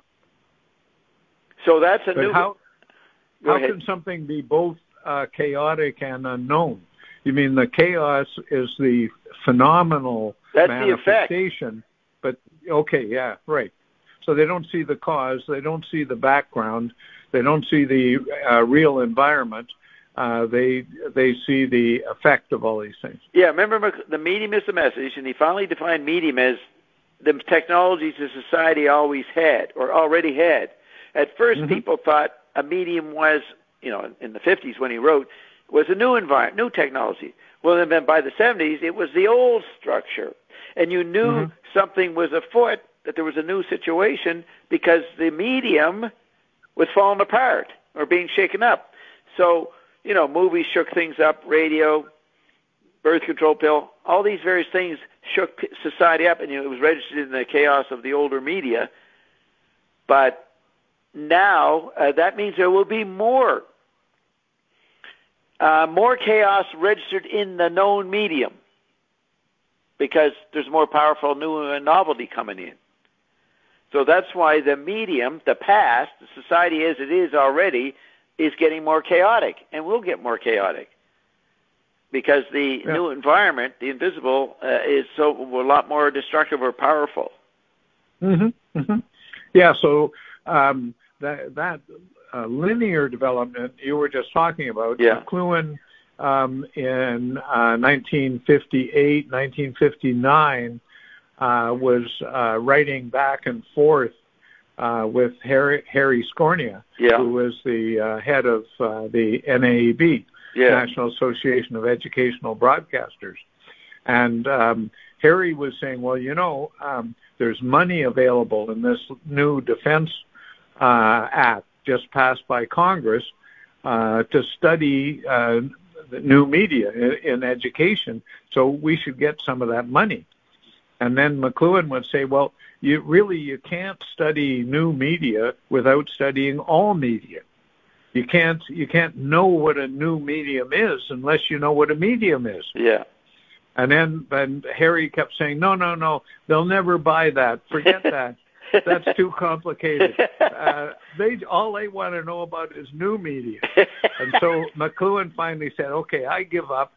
So that's a new... How can something be both chaotic and unknown? You mean the chaos is the phenomenal manifestation? But, okay, yeah, right. So they don't see the cause, they don't see the background, they don't see the real environment. They see the effect of all these things. Yeah, remember the medium is the message, and he finally defined medium as the technologies the society always had or already had. At first, people thought a medium was, in the 50s when he wrote, was a new environment, new technology. Well, then by the 70s, it was the old structure, and you knew something was afoot, that there was a new situation because the medium was falling apart or being shaken up. So, movies shook things up, radio, birth control pill, all these various things shook society up, and it was registered in the chaos of the older media. But now that means there will be more chaos registered in the known medium because there's more powerful new novelty coming in. So that's why the medium, the past, the society as it is already, is getting more chaotic and will get more chaotic because the new environment, the invisible, is a lot more destructive or powerful. Yeah, so that linear development you were just talking about, McLuhan in 1958, 1959, was writing back and forth with Harry Scornia, who was the head of the NAEB, National Association of Educational Broadcasters. And Harry was saying, well, there's money available in this new Defense Act just passed by Congress to study the new media in education, so we should get some of that money. And then McLuhan would say, well, you can't study new media without studying all media. You can't know what a new medium is unless you know what a medium is. Yeah. And then Harry kept saying, no, they'll never buy that. Forget that. That's too complicated. All they want to know about is new media. And so McLuhan finally said, okay, I give up.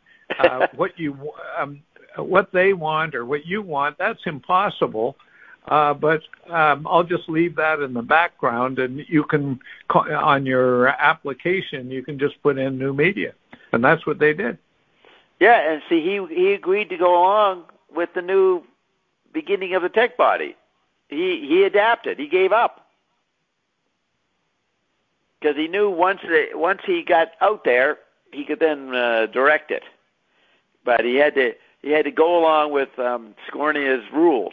What they want or what you want, that's impossible. But I'll just leave that in the background, and you can, on your application, you can just put in new media. And that's what they did. Yeah, and see, he agreed to go along with the new beginning of the tech body. He adapted. He gave up. Because he knew once he got out there, he could then direct it. But he had to go along with Scornia's rules.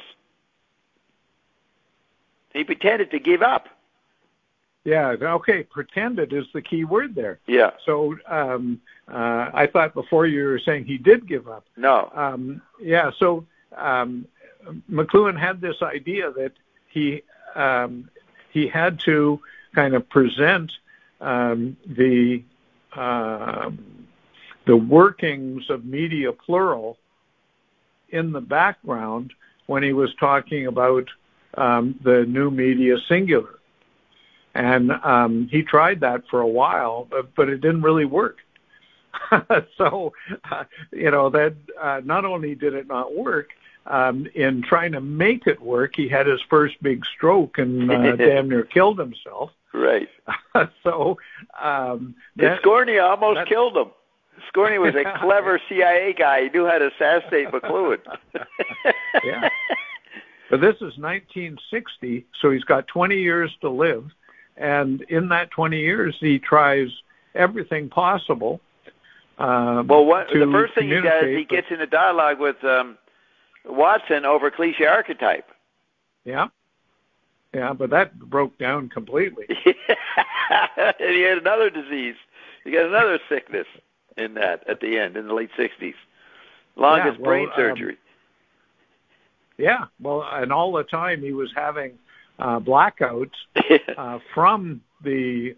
He pretended to give up. Yeah, okay, pretended is the key word there. Yeah. So I thought before you were saying he did give up. No. So McLuhan had this idea that he had to kind of present the the workings of media plural in the background when he was talking about the new media singular. And he tried that for a while, but it didn't really work. So, that not only did it not work, in trying to make it work, he had his first big stroke and damn near killed himself. Right. So, Scorny almost killed him. Scorny was a clever CIA guy. He knew how to assassinate McLuhan. Yeah. But this is 1960, so he's got 20 years to live. And in that 20 years, he tries everything possible. The first thing he does, he gets in a dialogue with Watson over cliche archetype. Yeah. Yeah, but that broke down completely. And he had another disease. He got another sickness in that at the end, in the late 60s. Longest brain surgery. Yeah, well, and all the time he was having blackouts from the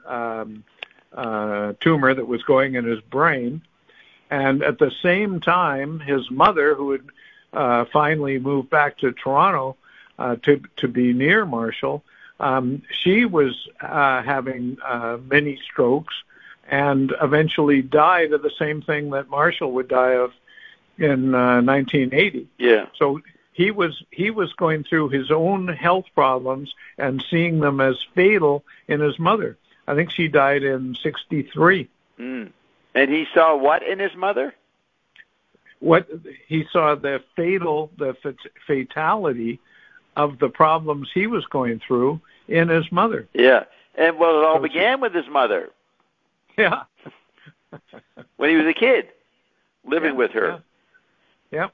tumor that was going in his brain. And at the same time, his mother, who had finally moved back to Toronto to be near Marshall, she was having many strokes and eventually died of the same thing that Marshall would die of in 1980. Yeah. So he was going through his own health problems and seeing them as fatal in his mother. I think she died in 1963. Mm. And he saw what in his mother? What he saw the fatality of the problems he was going through in his mother. Yeah, and it all began with his mother. Yeah. When he was a kid, living with her. Yeah.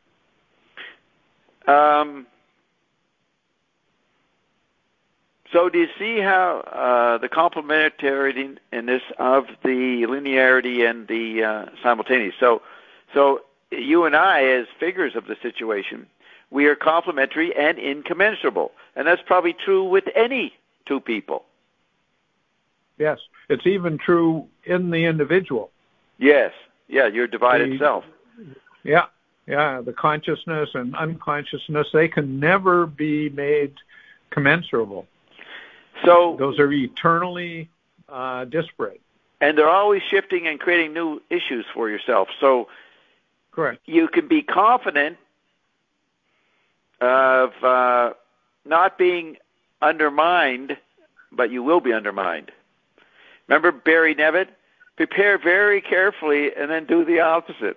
So do you see how the complementarity in this of the linearity and the simultaneous? So you and I, as figures of the situation, we are complementary and incommensurable, and that's probably true with any two people. Yes, it's even true in the individual. Yes, your divided self. Yeah, the consciousness and unconsciousness, they can never be made commensurable. So those are eternally disparate. And they're always shifting and creating new issues for yourself. So correct. You can be confident of not being undermined, but you will be undermined. Remember Barry Nevitt? Prepare very carefully and then do the opposite.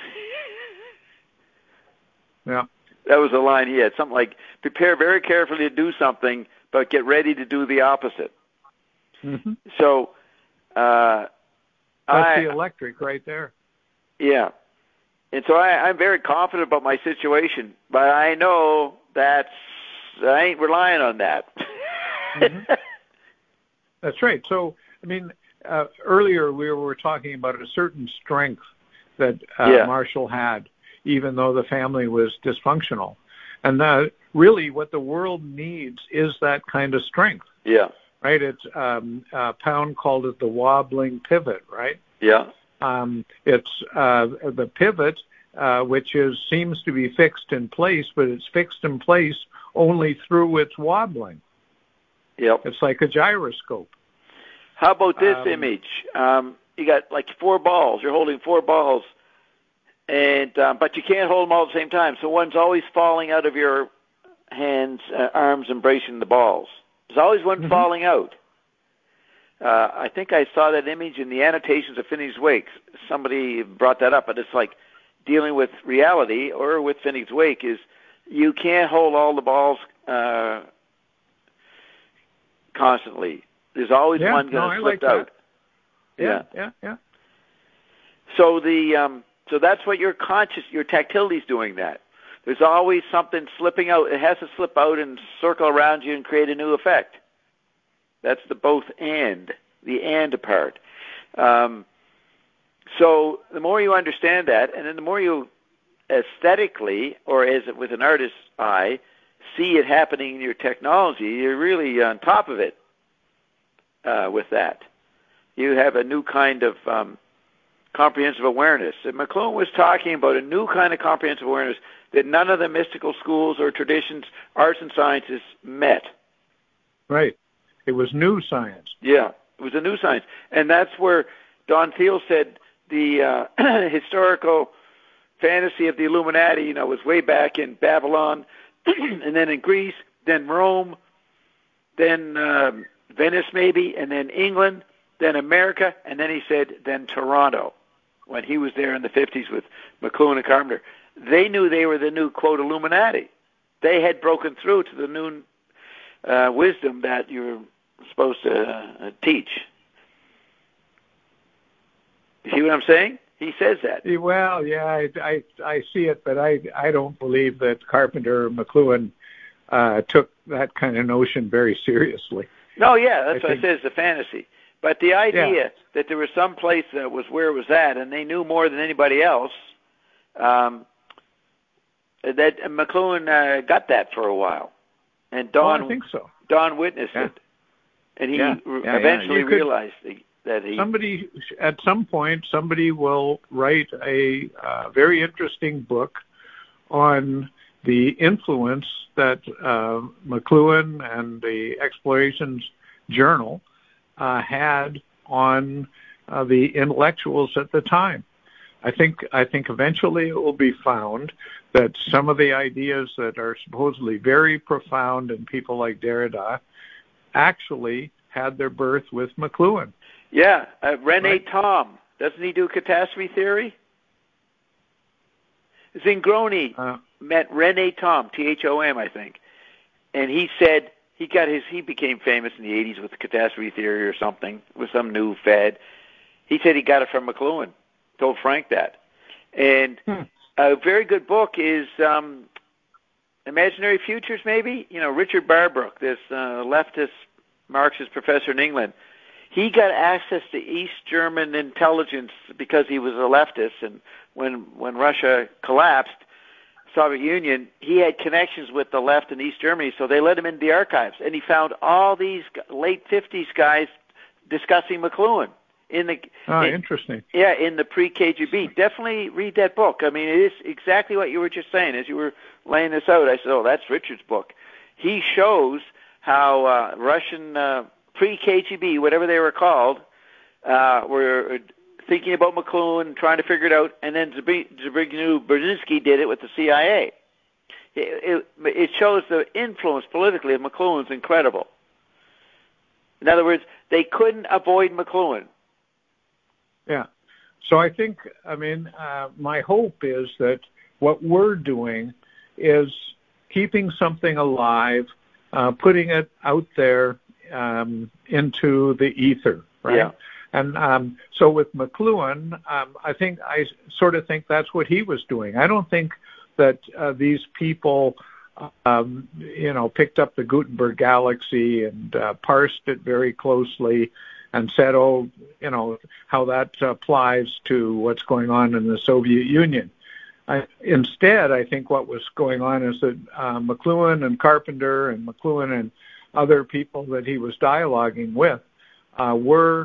Yeah. That was a line he had. Something like, prepare very carefully to do something, but get ready to do the opposite. Mm-hmm. So that's the electric right there. Yeah. And so I'm very confident about my situation, but I know I ain't relying on that. Mm-hmm. That's right. So, I mean, earlier we were talking about a certain strength that Marshall had, even though the family was dysfunctional. And really what the world needs is that kind of strength. Yeah. Right? It's Pound called it the wobbling pivot, right? Yeah. It's the pivot, which seems to be fixed in place, but it's fixed in place only through its wobbling. Yep. It's like a gyroscope. How about this image? You got like 4 balls. You're holding 4 balls, and but you can't hold them all at the same time. So one's always falling out of your hands, arms embracing the balls. There's always one falling out. I think I saw that image in the annotations of Finney's Wake. Somebody brought that up, but it's like dealing with reality or with Finney's Wake is you can't hold all the balls constantly. There's always one going to slip out. Yeah. So so that's what your tactility is doing that. There's always something slipping out. It has to slip out and circle around you and create a new effect. That's the both and, the and part. So the more you understand that, and then the more you aesthetically, or as with an artist's eye, see it happening in your technology, you're really on top of it with that. You have a new kind of comprehensive awareness. And McLuhan was talking about a new kind of comprehensive awareness that none of the mystical schools or traditions, arts and sciences met. Right. It was new science. Yeah, it was a new science. And that's where Don Thiel said the historical fantasy of the Illuminati, was way back in Babylon, and then in Greece, then Rome, then Venice maybe, and then England, then America, and then he said, then Toronto, when he was there in the 50s with McLuhan and Carpenter. They knew they were the new, quote, Illuminati. They had broken through to the new wisdom that you're supposed to teach. You see what I'm saying? He says that. Well, yeah, I see it, but I don't believe that Carpenter or McLuhan took that kind of notion very seriously. No, yeah, that's what I said, it's a fantasy. But the idea that there was some place that was where it was at, and they knew more than anybody else, that McLuhan got that for a while. And Don, I think so. Don witnessed it. And he eventually realized that he... Somebody, at some point, somebody will write a very interesting book on the influence that McLuhan and the Explorations Journal had on the intellectuals at the time. I think eventually it will be found that some of the ideas that are supposedly very profound in people like Derrida actually had their birth with McLuhan. Yeah, René Thom, doesn't he do catastrophe theory? Zingroni met René Thom, Thom, I think, and he said he became famous in the 80s with catastrophe theory or something, with some new fad. He said he got it from McLuhan, told Frank that. And a very good book is Imaginary Futures, maybe? Richard Barbrook, this leftist Marxist professor in England, he got access to East German intelligence because he was a leftist, and when Russia collapsed, Soviet Union, he had connections with the left in East Germany, so they let him into the archives, and he found all these late 50s guys discussing McLuhan. Interesting. Yeah, in the pre-KGB. Definitely read that book. I mean, it is exactly what you were just saying. As you were laying this out, I said, oh, that's Richard's book. He shows how Russian pre-KGB, whatever they were called, were thinking about McLuhan, trying to figure it out, and then Zbigniew Brzezinski did it with the CIA. It shows the influence politically of McLuhan is incredible. In other words, they couldn't avoid McLuhan. Yeah. So I think, my hope is that what we're doing is keeping something alive, putting it out there into the ether, right? Yeah. And so with McLuhan, I sort of think that's what he was doing. I don't think that these people, picked up the Gutenberg galaxy and parsed it very closely and said, how that applies to what's going on in the Soviet Union. Instead, I think what was going on is that McLuhan and Carpenter and McLuhan and other people that he was dialoguing with were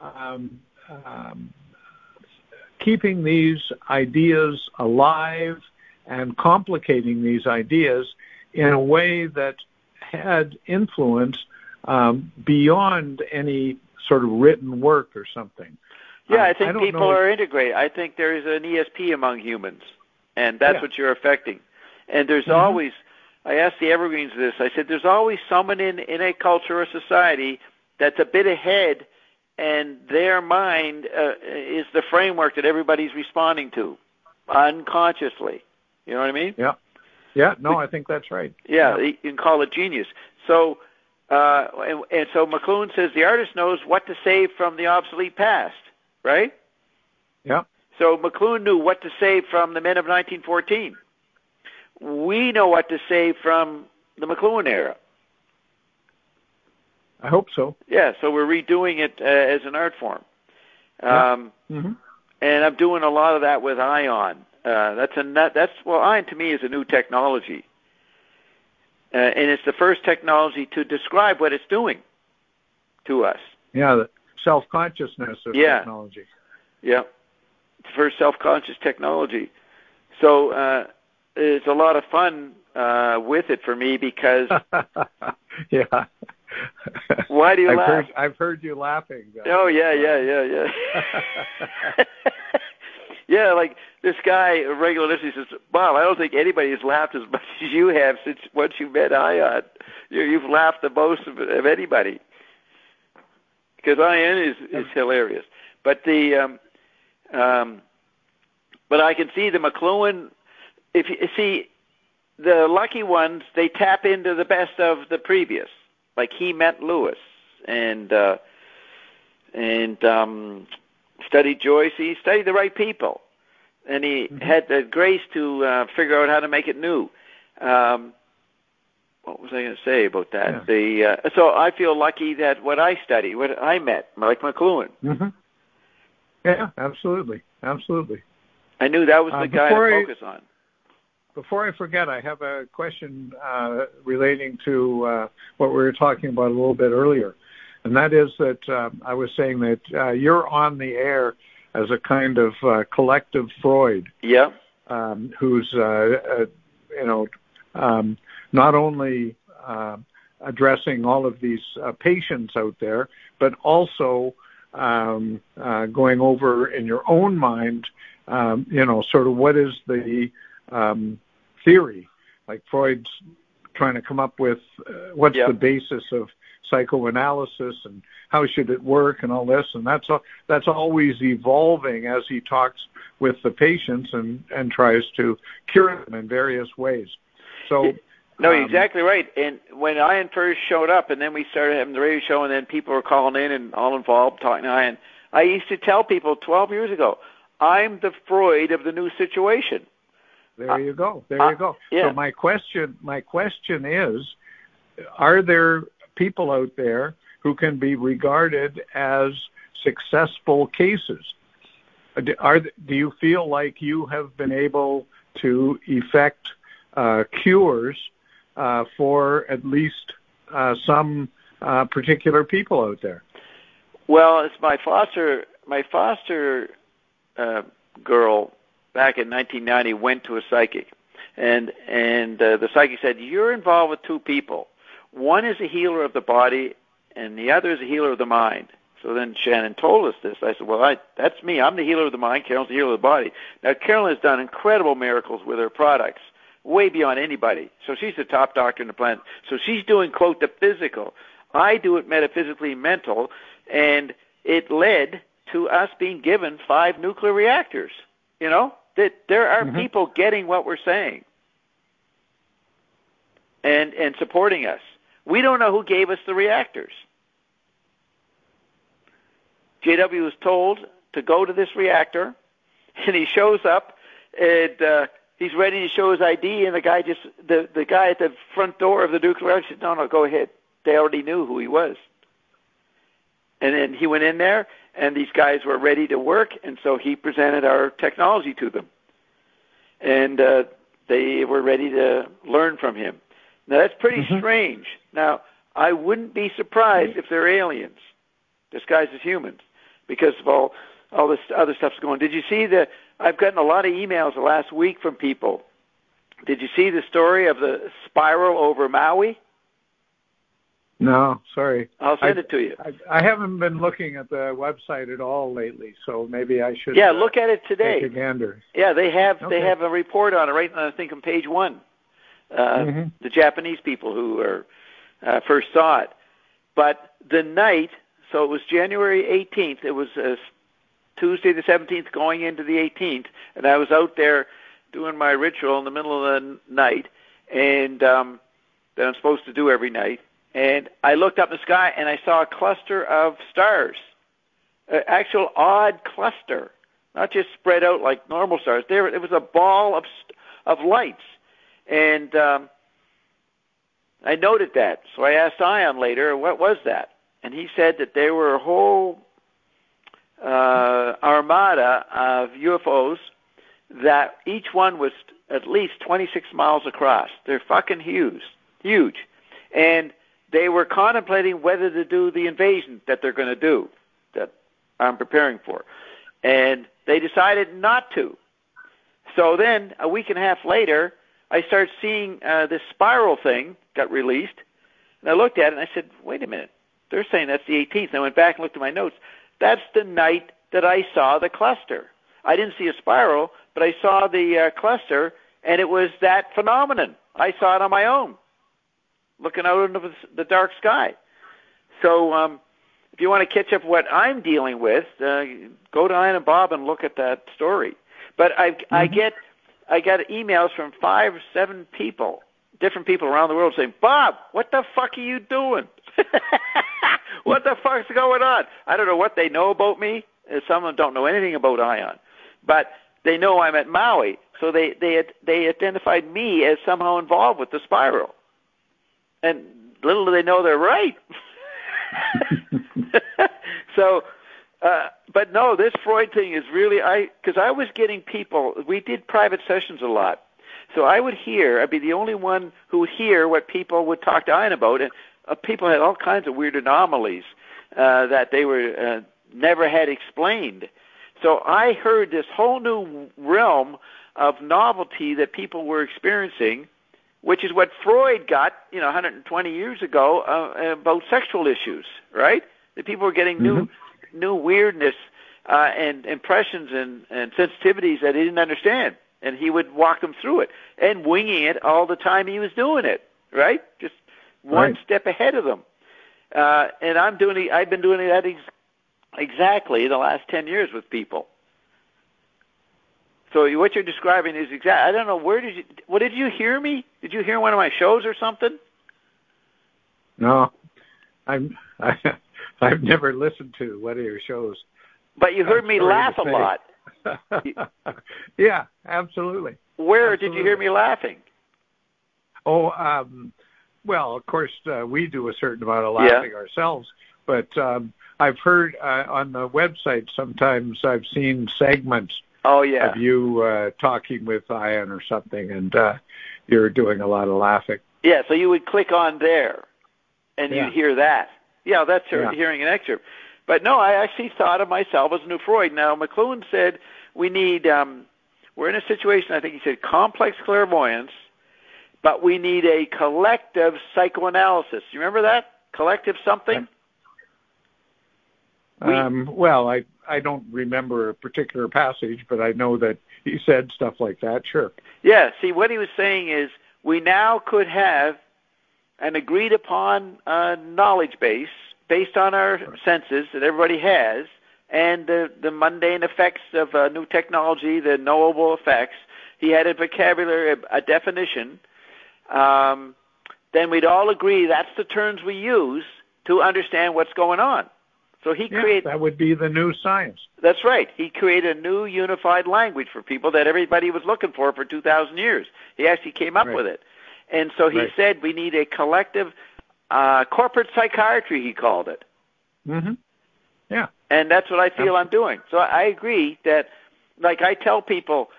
keeping these ideas alive and complicating these ideas in a way that had influence beyond any sort of written work or something. Yeah, I think people are integrated. I think there is an ESP among humans, and that's what you're affecting. And there's always, I asked the Evergreens this, I said, there's always someone in a culture or society that's a bit ahead, and their mind is the framework that everybody's responding to, unconsciously. You know what I mean? Yeah. Yeah, no, I think that's right. Yeah, you can call it genius. So, and so McLuhan says the artist knows what to save from the obsolete past, right? Yeah. So McLuhan knew what to save from the men of 1914. We know what to save from the McLuhan era. I hope so. Yeah, so we're redoing it as an art form. And I'm doing a lot of that with Ion. Ion to me is a new technology. And it's the first technology to describe what it's doing to us. Yeah, the self-consciousness of technology. Yeah. for self-conscious technology. So it's a lot of fun with it for me because... Yeah. Why do you laugh? I've heard you laughing. Oh, yeah. Yeah, like this guy, a regular listener, says, Bob, I don't think anybody has laughed as much as you have since once you met Ion. You've laughed the most of anybody. Because Ion is hilarious. But but I can see the McLuhan, if you see, the lucky ones, they tap into the best of the previous. Like he met Lewis and studied Joyce. He studied the right people, and he had the grace to figure out how to make it new. What was I going to say about that? Yeah. So I feel lucky that what I studied, what I met, like McLuhan. Mm-hmm. Yeah, absolutely. I knew that was the guy to focus on. Before I forget, I have a question relating to what we were talking about a little bit earlier. And that is that I was saying that you're on the air as a kind of collective Freud. Yeah. Who's, not only addressing all of these patients out there, but also going over in your own mind, sort of what is the theory, like Freud's trying to come up with what's the basis of psychoanalysis and how should it work and all this, and that's always evolving as he talks with the patients and tries to cure them in various ways. So no, you're exactly right. And when Ian first showed up, and then we started having the radio show, and then people were calling in and all involved talking to Ian, I used to tell people 12 years ago, I'm the Freud of the new situation. There you go. Yeah. So my question is, are there people out there who can be regarded as successful cases? Do you feel like you have been able to effect cures for at least some particular people out there? Well, it's my foster girl back in 1990 went to a psychic, and the psychic said, you're involved with two people. One is a healer of the body, and the other is a healer of the mind. So then Shannon told us this. I said, well, that's me. I'm the healer of the mind. Carolyn's the healer of the body. Now, Carolyn has done incredible miracles with her products, way beyond anybody. So she's the top doctor in the planet. So she's doing, quote, the physical. I do it metaphysically mental, and it led to us being given 5 nuclear reactors. That there are people getting what we're saying and supporting us. We don't know who gave us the reactors. JW was told to go to this reactor, and he shows up, and he's ready to show his ID, and the guy at the front door of the nuclear reactor said, no, go ahead. They already knew who he was. And then he went in there, and these guys were ready to work, and so he presented our technology to them. And they were ready to learn from him. Now, that's pretty strange. Now, I wouldn't be surprised if they're aliens disguised as humans because of all this other stuff's going on. Did you see I've gotten a lot of emails the last week from people. Did you see the story of the spiral over Maui? No, sorry. I'll send it to you. I haven't been looking at the website at all lately, so maybe I should. Yeah, look at it today. Take a gander. Yeah, they have a report on it right now, I think on page 1. The Japanese people who first saw it. But the night, so it was January 18th, it was Tuesday the 17th going into the 18th, and I was out there doing my ritual in the middle of the night, and that I'm supposed to do every night. And I looked up in the sky, and I saw a cluster of stars, an actual odd cluster, not just spread out like normal stars. It was a ball of lights. And I noted that. So I asked Ion later, what was that? And he said that there were a whole armada of UFOs that each one was at least 26 miles across. They're fucking huge. And they were contemplating whether to do the invasion that they're going to do, that I'm preparing for. And they decided not to. So then, a week and a half later, I started seeing this spiral thing got released, and I looked at it and I said, wait a minute, they're saying that's the 18th. And I went back and looked at my notes. That's the night that I saw the cluster. I didn't see a spiral, but I saw the cluster, and it was that phenomenon. I saw it on my own, looking out into the dark sky. So if you want to catch up what I'm dealing with, go to Ian and Bob and look at that story. But I get emails from 5 or 7 people, different people around the world saying, Bob, what the fuck are you doing? What the fuck's going on? I don't know what they know about me. Some of them don't know anything about Ion. But they know I'm at Maui, so they identified me as somehow involved with the spiral. And little do they know they're right. So, but no, this Freud thing is really, because I was getting people, we did private sessions a lot. So I'd be the only one who would hear what people would talk to Ian about, and people had all kinds of weird anomalies that they were never had explained. So I heard this whole new realm of novelty that people were experiencing, which is what Freud got, 120 years ago about sexual issues, right? That people were getting new weirdness and impressions and sensitivities that he didn't understand, and he would walk them through it and winging it all the time he was doing it, right? Just one step ahead of them. And I've been doing that exactly the last 10 years with people. So what you're describing is exact. I don't know, did you hear me? Did you hear one of my shows or something? No, I've never listened to one of your shows. But you heard me laugh a lot. Yeah, absolutely. Where did you hear me laughing? Oh, well, of course, we do a certain amount of laughing ourselves, but I've heard on the website sometimes I've seen segments of you talking with Ian or something, and you're doing a lot of laughing. Yeah, so you would click on there, and you'd hear that. Yeah, that's hearing an excerpt. But no, I actually thought of myself as a new Freud. Now, McLuhan said we need, we're in a situation, I think he said, complex clairvoyance, but we need a collective psychoanalysis. You remember that? Collective something? Well, I don't remember a particular passage, but I know that he said stuff like that, sure. Yeah, see, what he was saying is we now could have an agreed-upon knowledge base based on our senses that everybody has, and the mundane effects of new technology, the knowable effects. He had a vocabulary, a definition. Then we'd all agree that's the terms we use to understand what's going on. So he created... that would be the new science. That's right. He created a new unified language for people that everybody was looking for 2,000 years. He actually came up with it. And so he said we need a collective corporate psychiatry, he called it. Mm-hmm. Yeah. And that's what I feel I'm doing. So I agree that, like I tell people,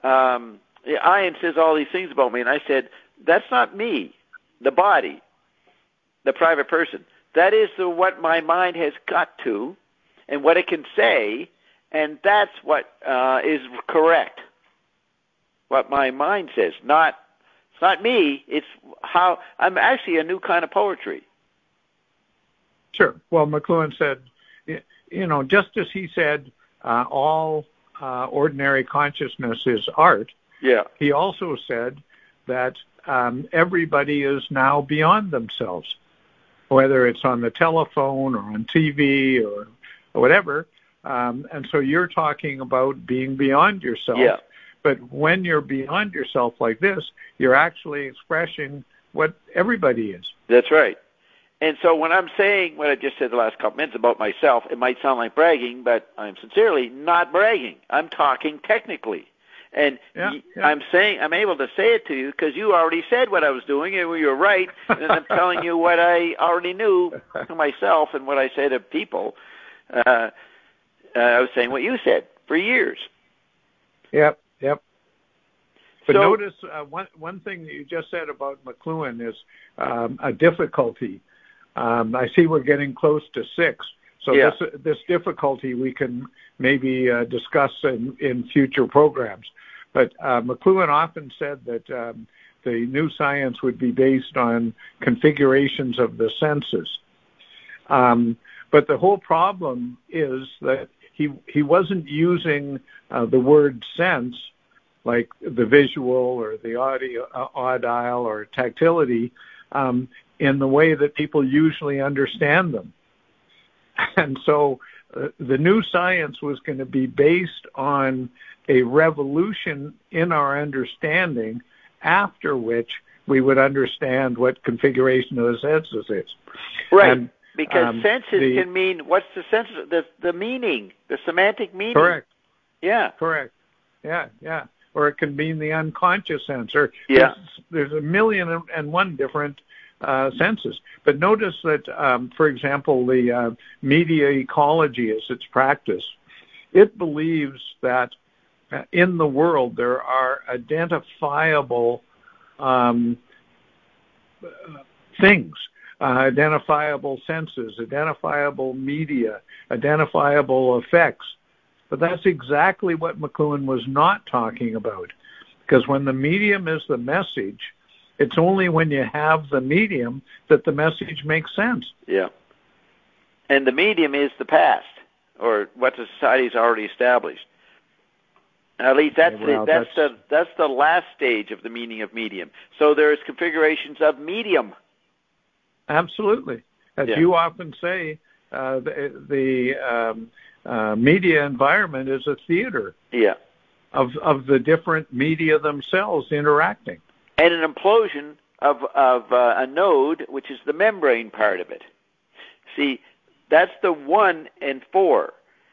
Ian says all these things about me, and I said, that's not me, the body, the private person. That is what my mind has got to and what it can say, and that's what is correct, what my mind says. It's not me, it's how I'm actually a new kind of poetry. Sure. Well, McLuhan said, just as he said, all ordinary consciousness is art, he also said that everybody is now beyond themselves, whether it's on the telephone or on TV or whatever. And so you're talking about being beyond yourself. Yeah. But when you're beyond yourself like this, you're actually expressing what everybody is. That's right. And so when I'm saying what I just said the last couple minutes about myself, it might sound like bragging, but I'm sincerely not bragging. I'm talking technically. And I'm saying, I'm able to say it to you because you already said what I was doing, and you were right. And I'm telling you what I already knew to myself and what I say to people. I was saying what you said for years. Yep. But notice one thing that you just said about McLuhan is a difficulty. I see we're getting close to 6. So this difficulty we can maybe discuss in future programs. But McLuhan often said that the new science would be based on configurations of the senses. But the whole problem is that he wasn't using the word sense, like the visual or the audile or tactility, in the way that people usually understand them. And so the new science was going to be based on a revolution in our understanding, after which we would understand what configuration of the senses is. Right. And, because senses can mean, what's the sense? The meaning, the semantic meaning. Correct. Yeah. Correct. Yeah. Or it can mean the unconscious sense. Or there's a million and one different senses. But notice that, for example, the media ecology as it's practiced, it believes that in the world there are identifiable things, identifiable senses, identifiable media, identifiable effects. But that's exactly what McLuhan was not talking about. Because when the medium is the message, it's only when you have the medium that the message makes sense. Yeah. And the medium is the past, or what the society's already established. At least that's the last stage of the meaning of medium. So there's configurations of medium. Absolutely. As you often say, the media environment is a theater of the different media themselves interacting. And an implosion of a node, which is the membrane part of it. See, that's the 1 and 4.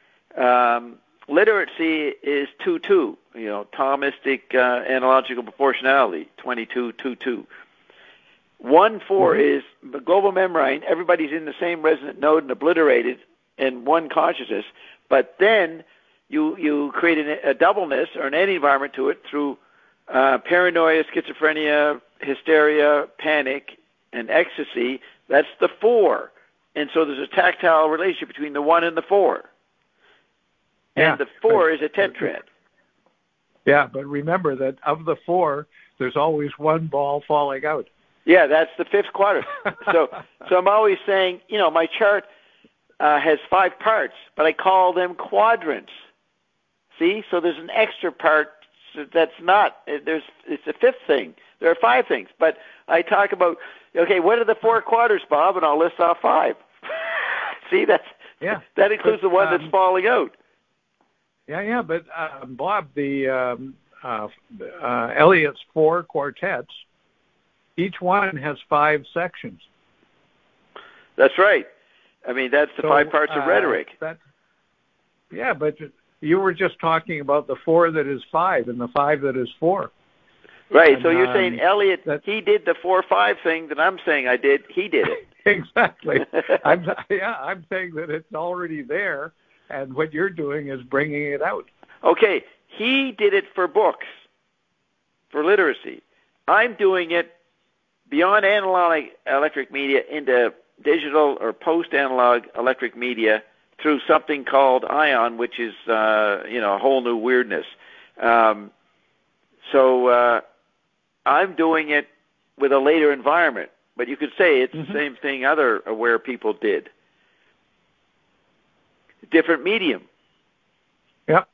Literacy is 2-2, Thomistic analogical proportionality, 22-2-2. 1-4 is the global membrane. Everybody's in the same resonant node and obliterated in one consciousness. But then you create a doubleness or an environment to it through paranoia, schizophrenia, hysteria, panic, and ecstasy. That's the 4. And so there's a tactile relationship between the 1 and the 4. And the 4 is a tetrad. Yeah, but remember that of the 4, there's always one ball falling out. Yeah, that's the 5th quadrant. So I'm always saying, my chart has 5 parts, but I call them quadrants. See? So there's an extra part that's not, it's a 5th thing. There are 5 things, but I talk about, okay, what are the 4 quadrants, Bob? And I'll list off 5. See, that includes the one that's falling out. Yeah, but Bob, the Eliot's 4 quartets, each one has 5 sections. That's right. I mean, that's the 5 parts of rhetoric. But you were just talking about the 4 that is 5 and the 5 that is 4. Right, and so you're saying Eliot, he did the 4-5 thing that I'm saying I did, he did it. Exactly. I'm saying that it's already there, and what you're doing is bringing it out. Okay, he did it for books, for literacy. I'm doing it beyond analog electric media into digital or post-analog electric media through something called ION, which is, a whole new weirdness. So I'm doing it with a later environment, but you could say it's the same thing other aware people did. Different medium. Yep.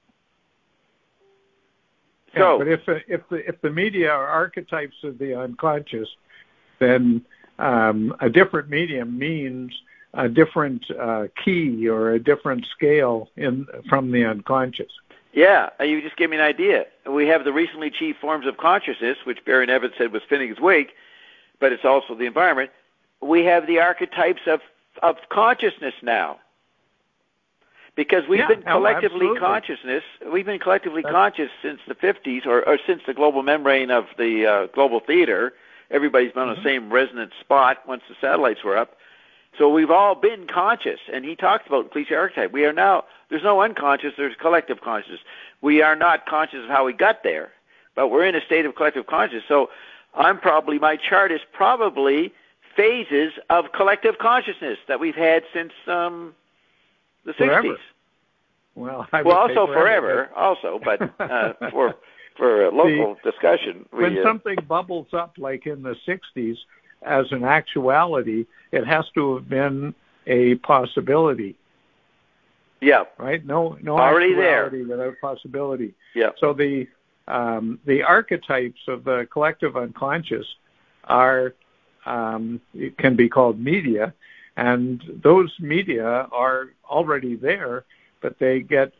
So, but if the media are archetypes of the unconscious, then a different medium means a different key or a different scale from the unconscious. Yeah, you just gave me an idea. We have the recently achieved forms of consciousness, which Barry Nevitz said was Finnegan's Wake, but it's also the environment. We have the archetypes of consciousness now. Because we've been collectively consciousness. We've been collectively conscious since the 50s, or since the global membrane of the global theater. Everybody's been on the same resonant spot once the satellites were up. So we've all been conscious, and he talked about cliche archetype. We are now, there's no unconscious, there's collective consciousness. We are not conscious of how we got there, but we're in a state of collective consciousness. So my chart is probably phases of collective consciousness that we've had since The 60s. Forever. Well, also forever, also, but for a local discussion. When something bubbles up like in the 60s as an actuality, it has to have been a possibility. Yeah. Right? No already actuality there. Without possibility. Yeah. So the archetypes of the collective unconscious it can be called media, and those media are already there, but they get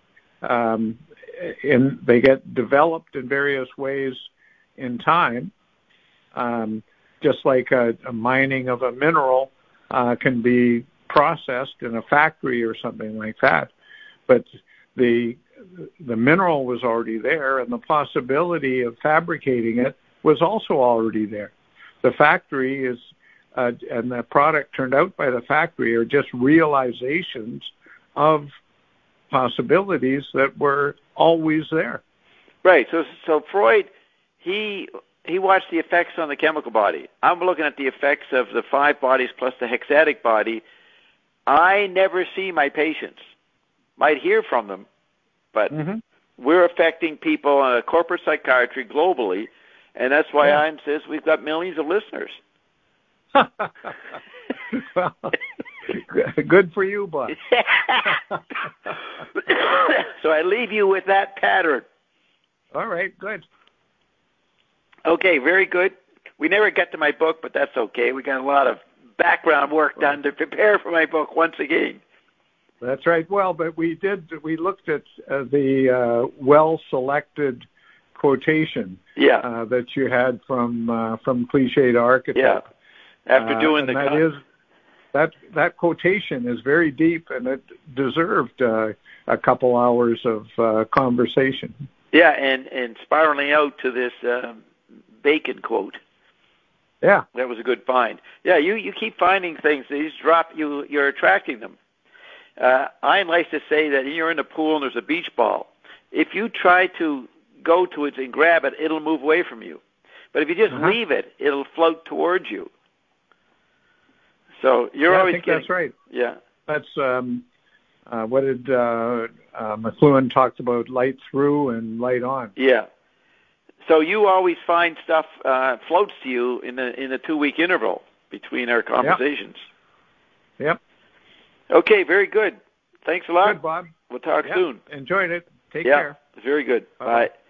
developed in various ways in time, just like a mining of a mineral can be processed in a factory or something like that. But the mineral was already there, and the possibility of fabricating it was also already there. The factory is, and the product turned out by the factory are just realizations of possibilities that were always there. Right. So Freud, he watched the effects on the chemical body. I'm looking at the effects of the 5 bodies plus the hexatic body. I never see my patients. Might hear from them, but we're affecting people on corporate psychiatry globally, and that's why I insist we've got millions of listeners. Well, good for you, Bob. So I leave you with that pattern. All right, good. Okay, very good. We never got to my book, but that's okay. We got a lot of background work done to prepare for my book once again. That's right. Well, but we looked at the well-selected quotation that you had from Cliched Archetype. Yeah. After doing that quotation is very deep, and it deserved a couple hours of conversation. Yeah, and spiraling out to this Bacon quote. Yeah, that was a good find. Yeah, you keep finding things. These drop you. You're attracting them. I like to say that you're in a pool and there's a beach ball. If you try to go to it and grab it, it'll move away from you. But if you just leave it, it'll float towards you. So you're always I think that's right. Yeah. That's what did McLuhan talked about: light through and light on. Yeah. So you always find stuff floats to you in the 2-week interval between our conversations. Yep. Okay, very good. Thanks a lot. Good, Bob. We'll talk soon. Enjoyed it. Take care. Very good. Bye. Bye.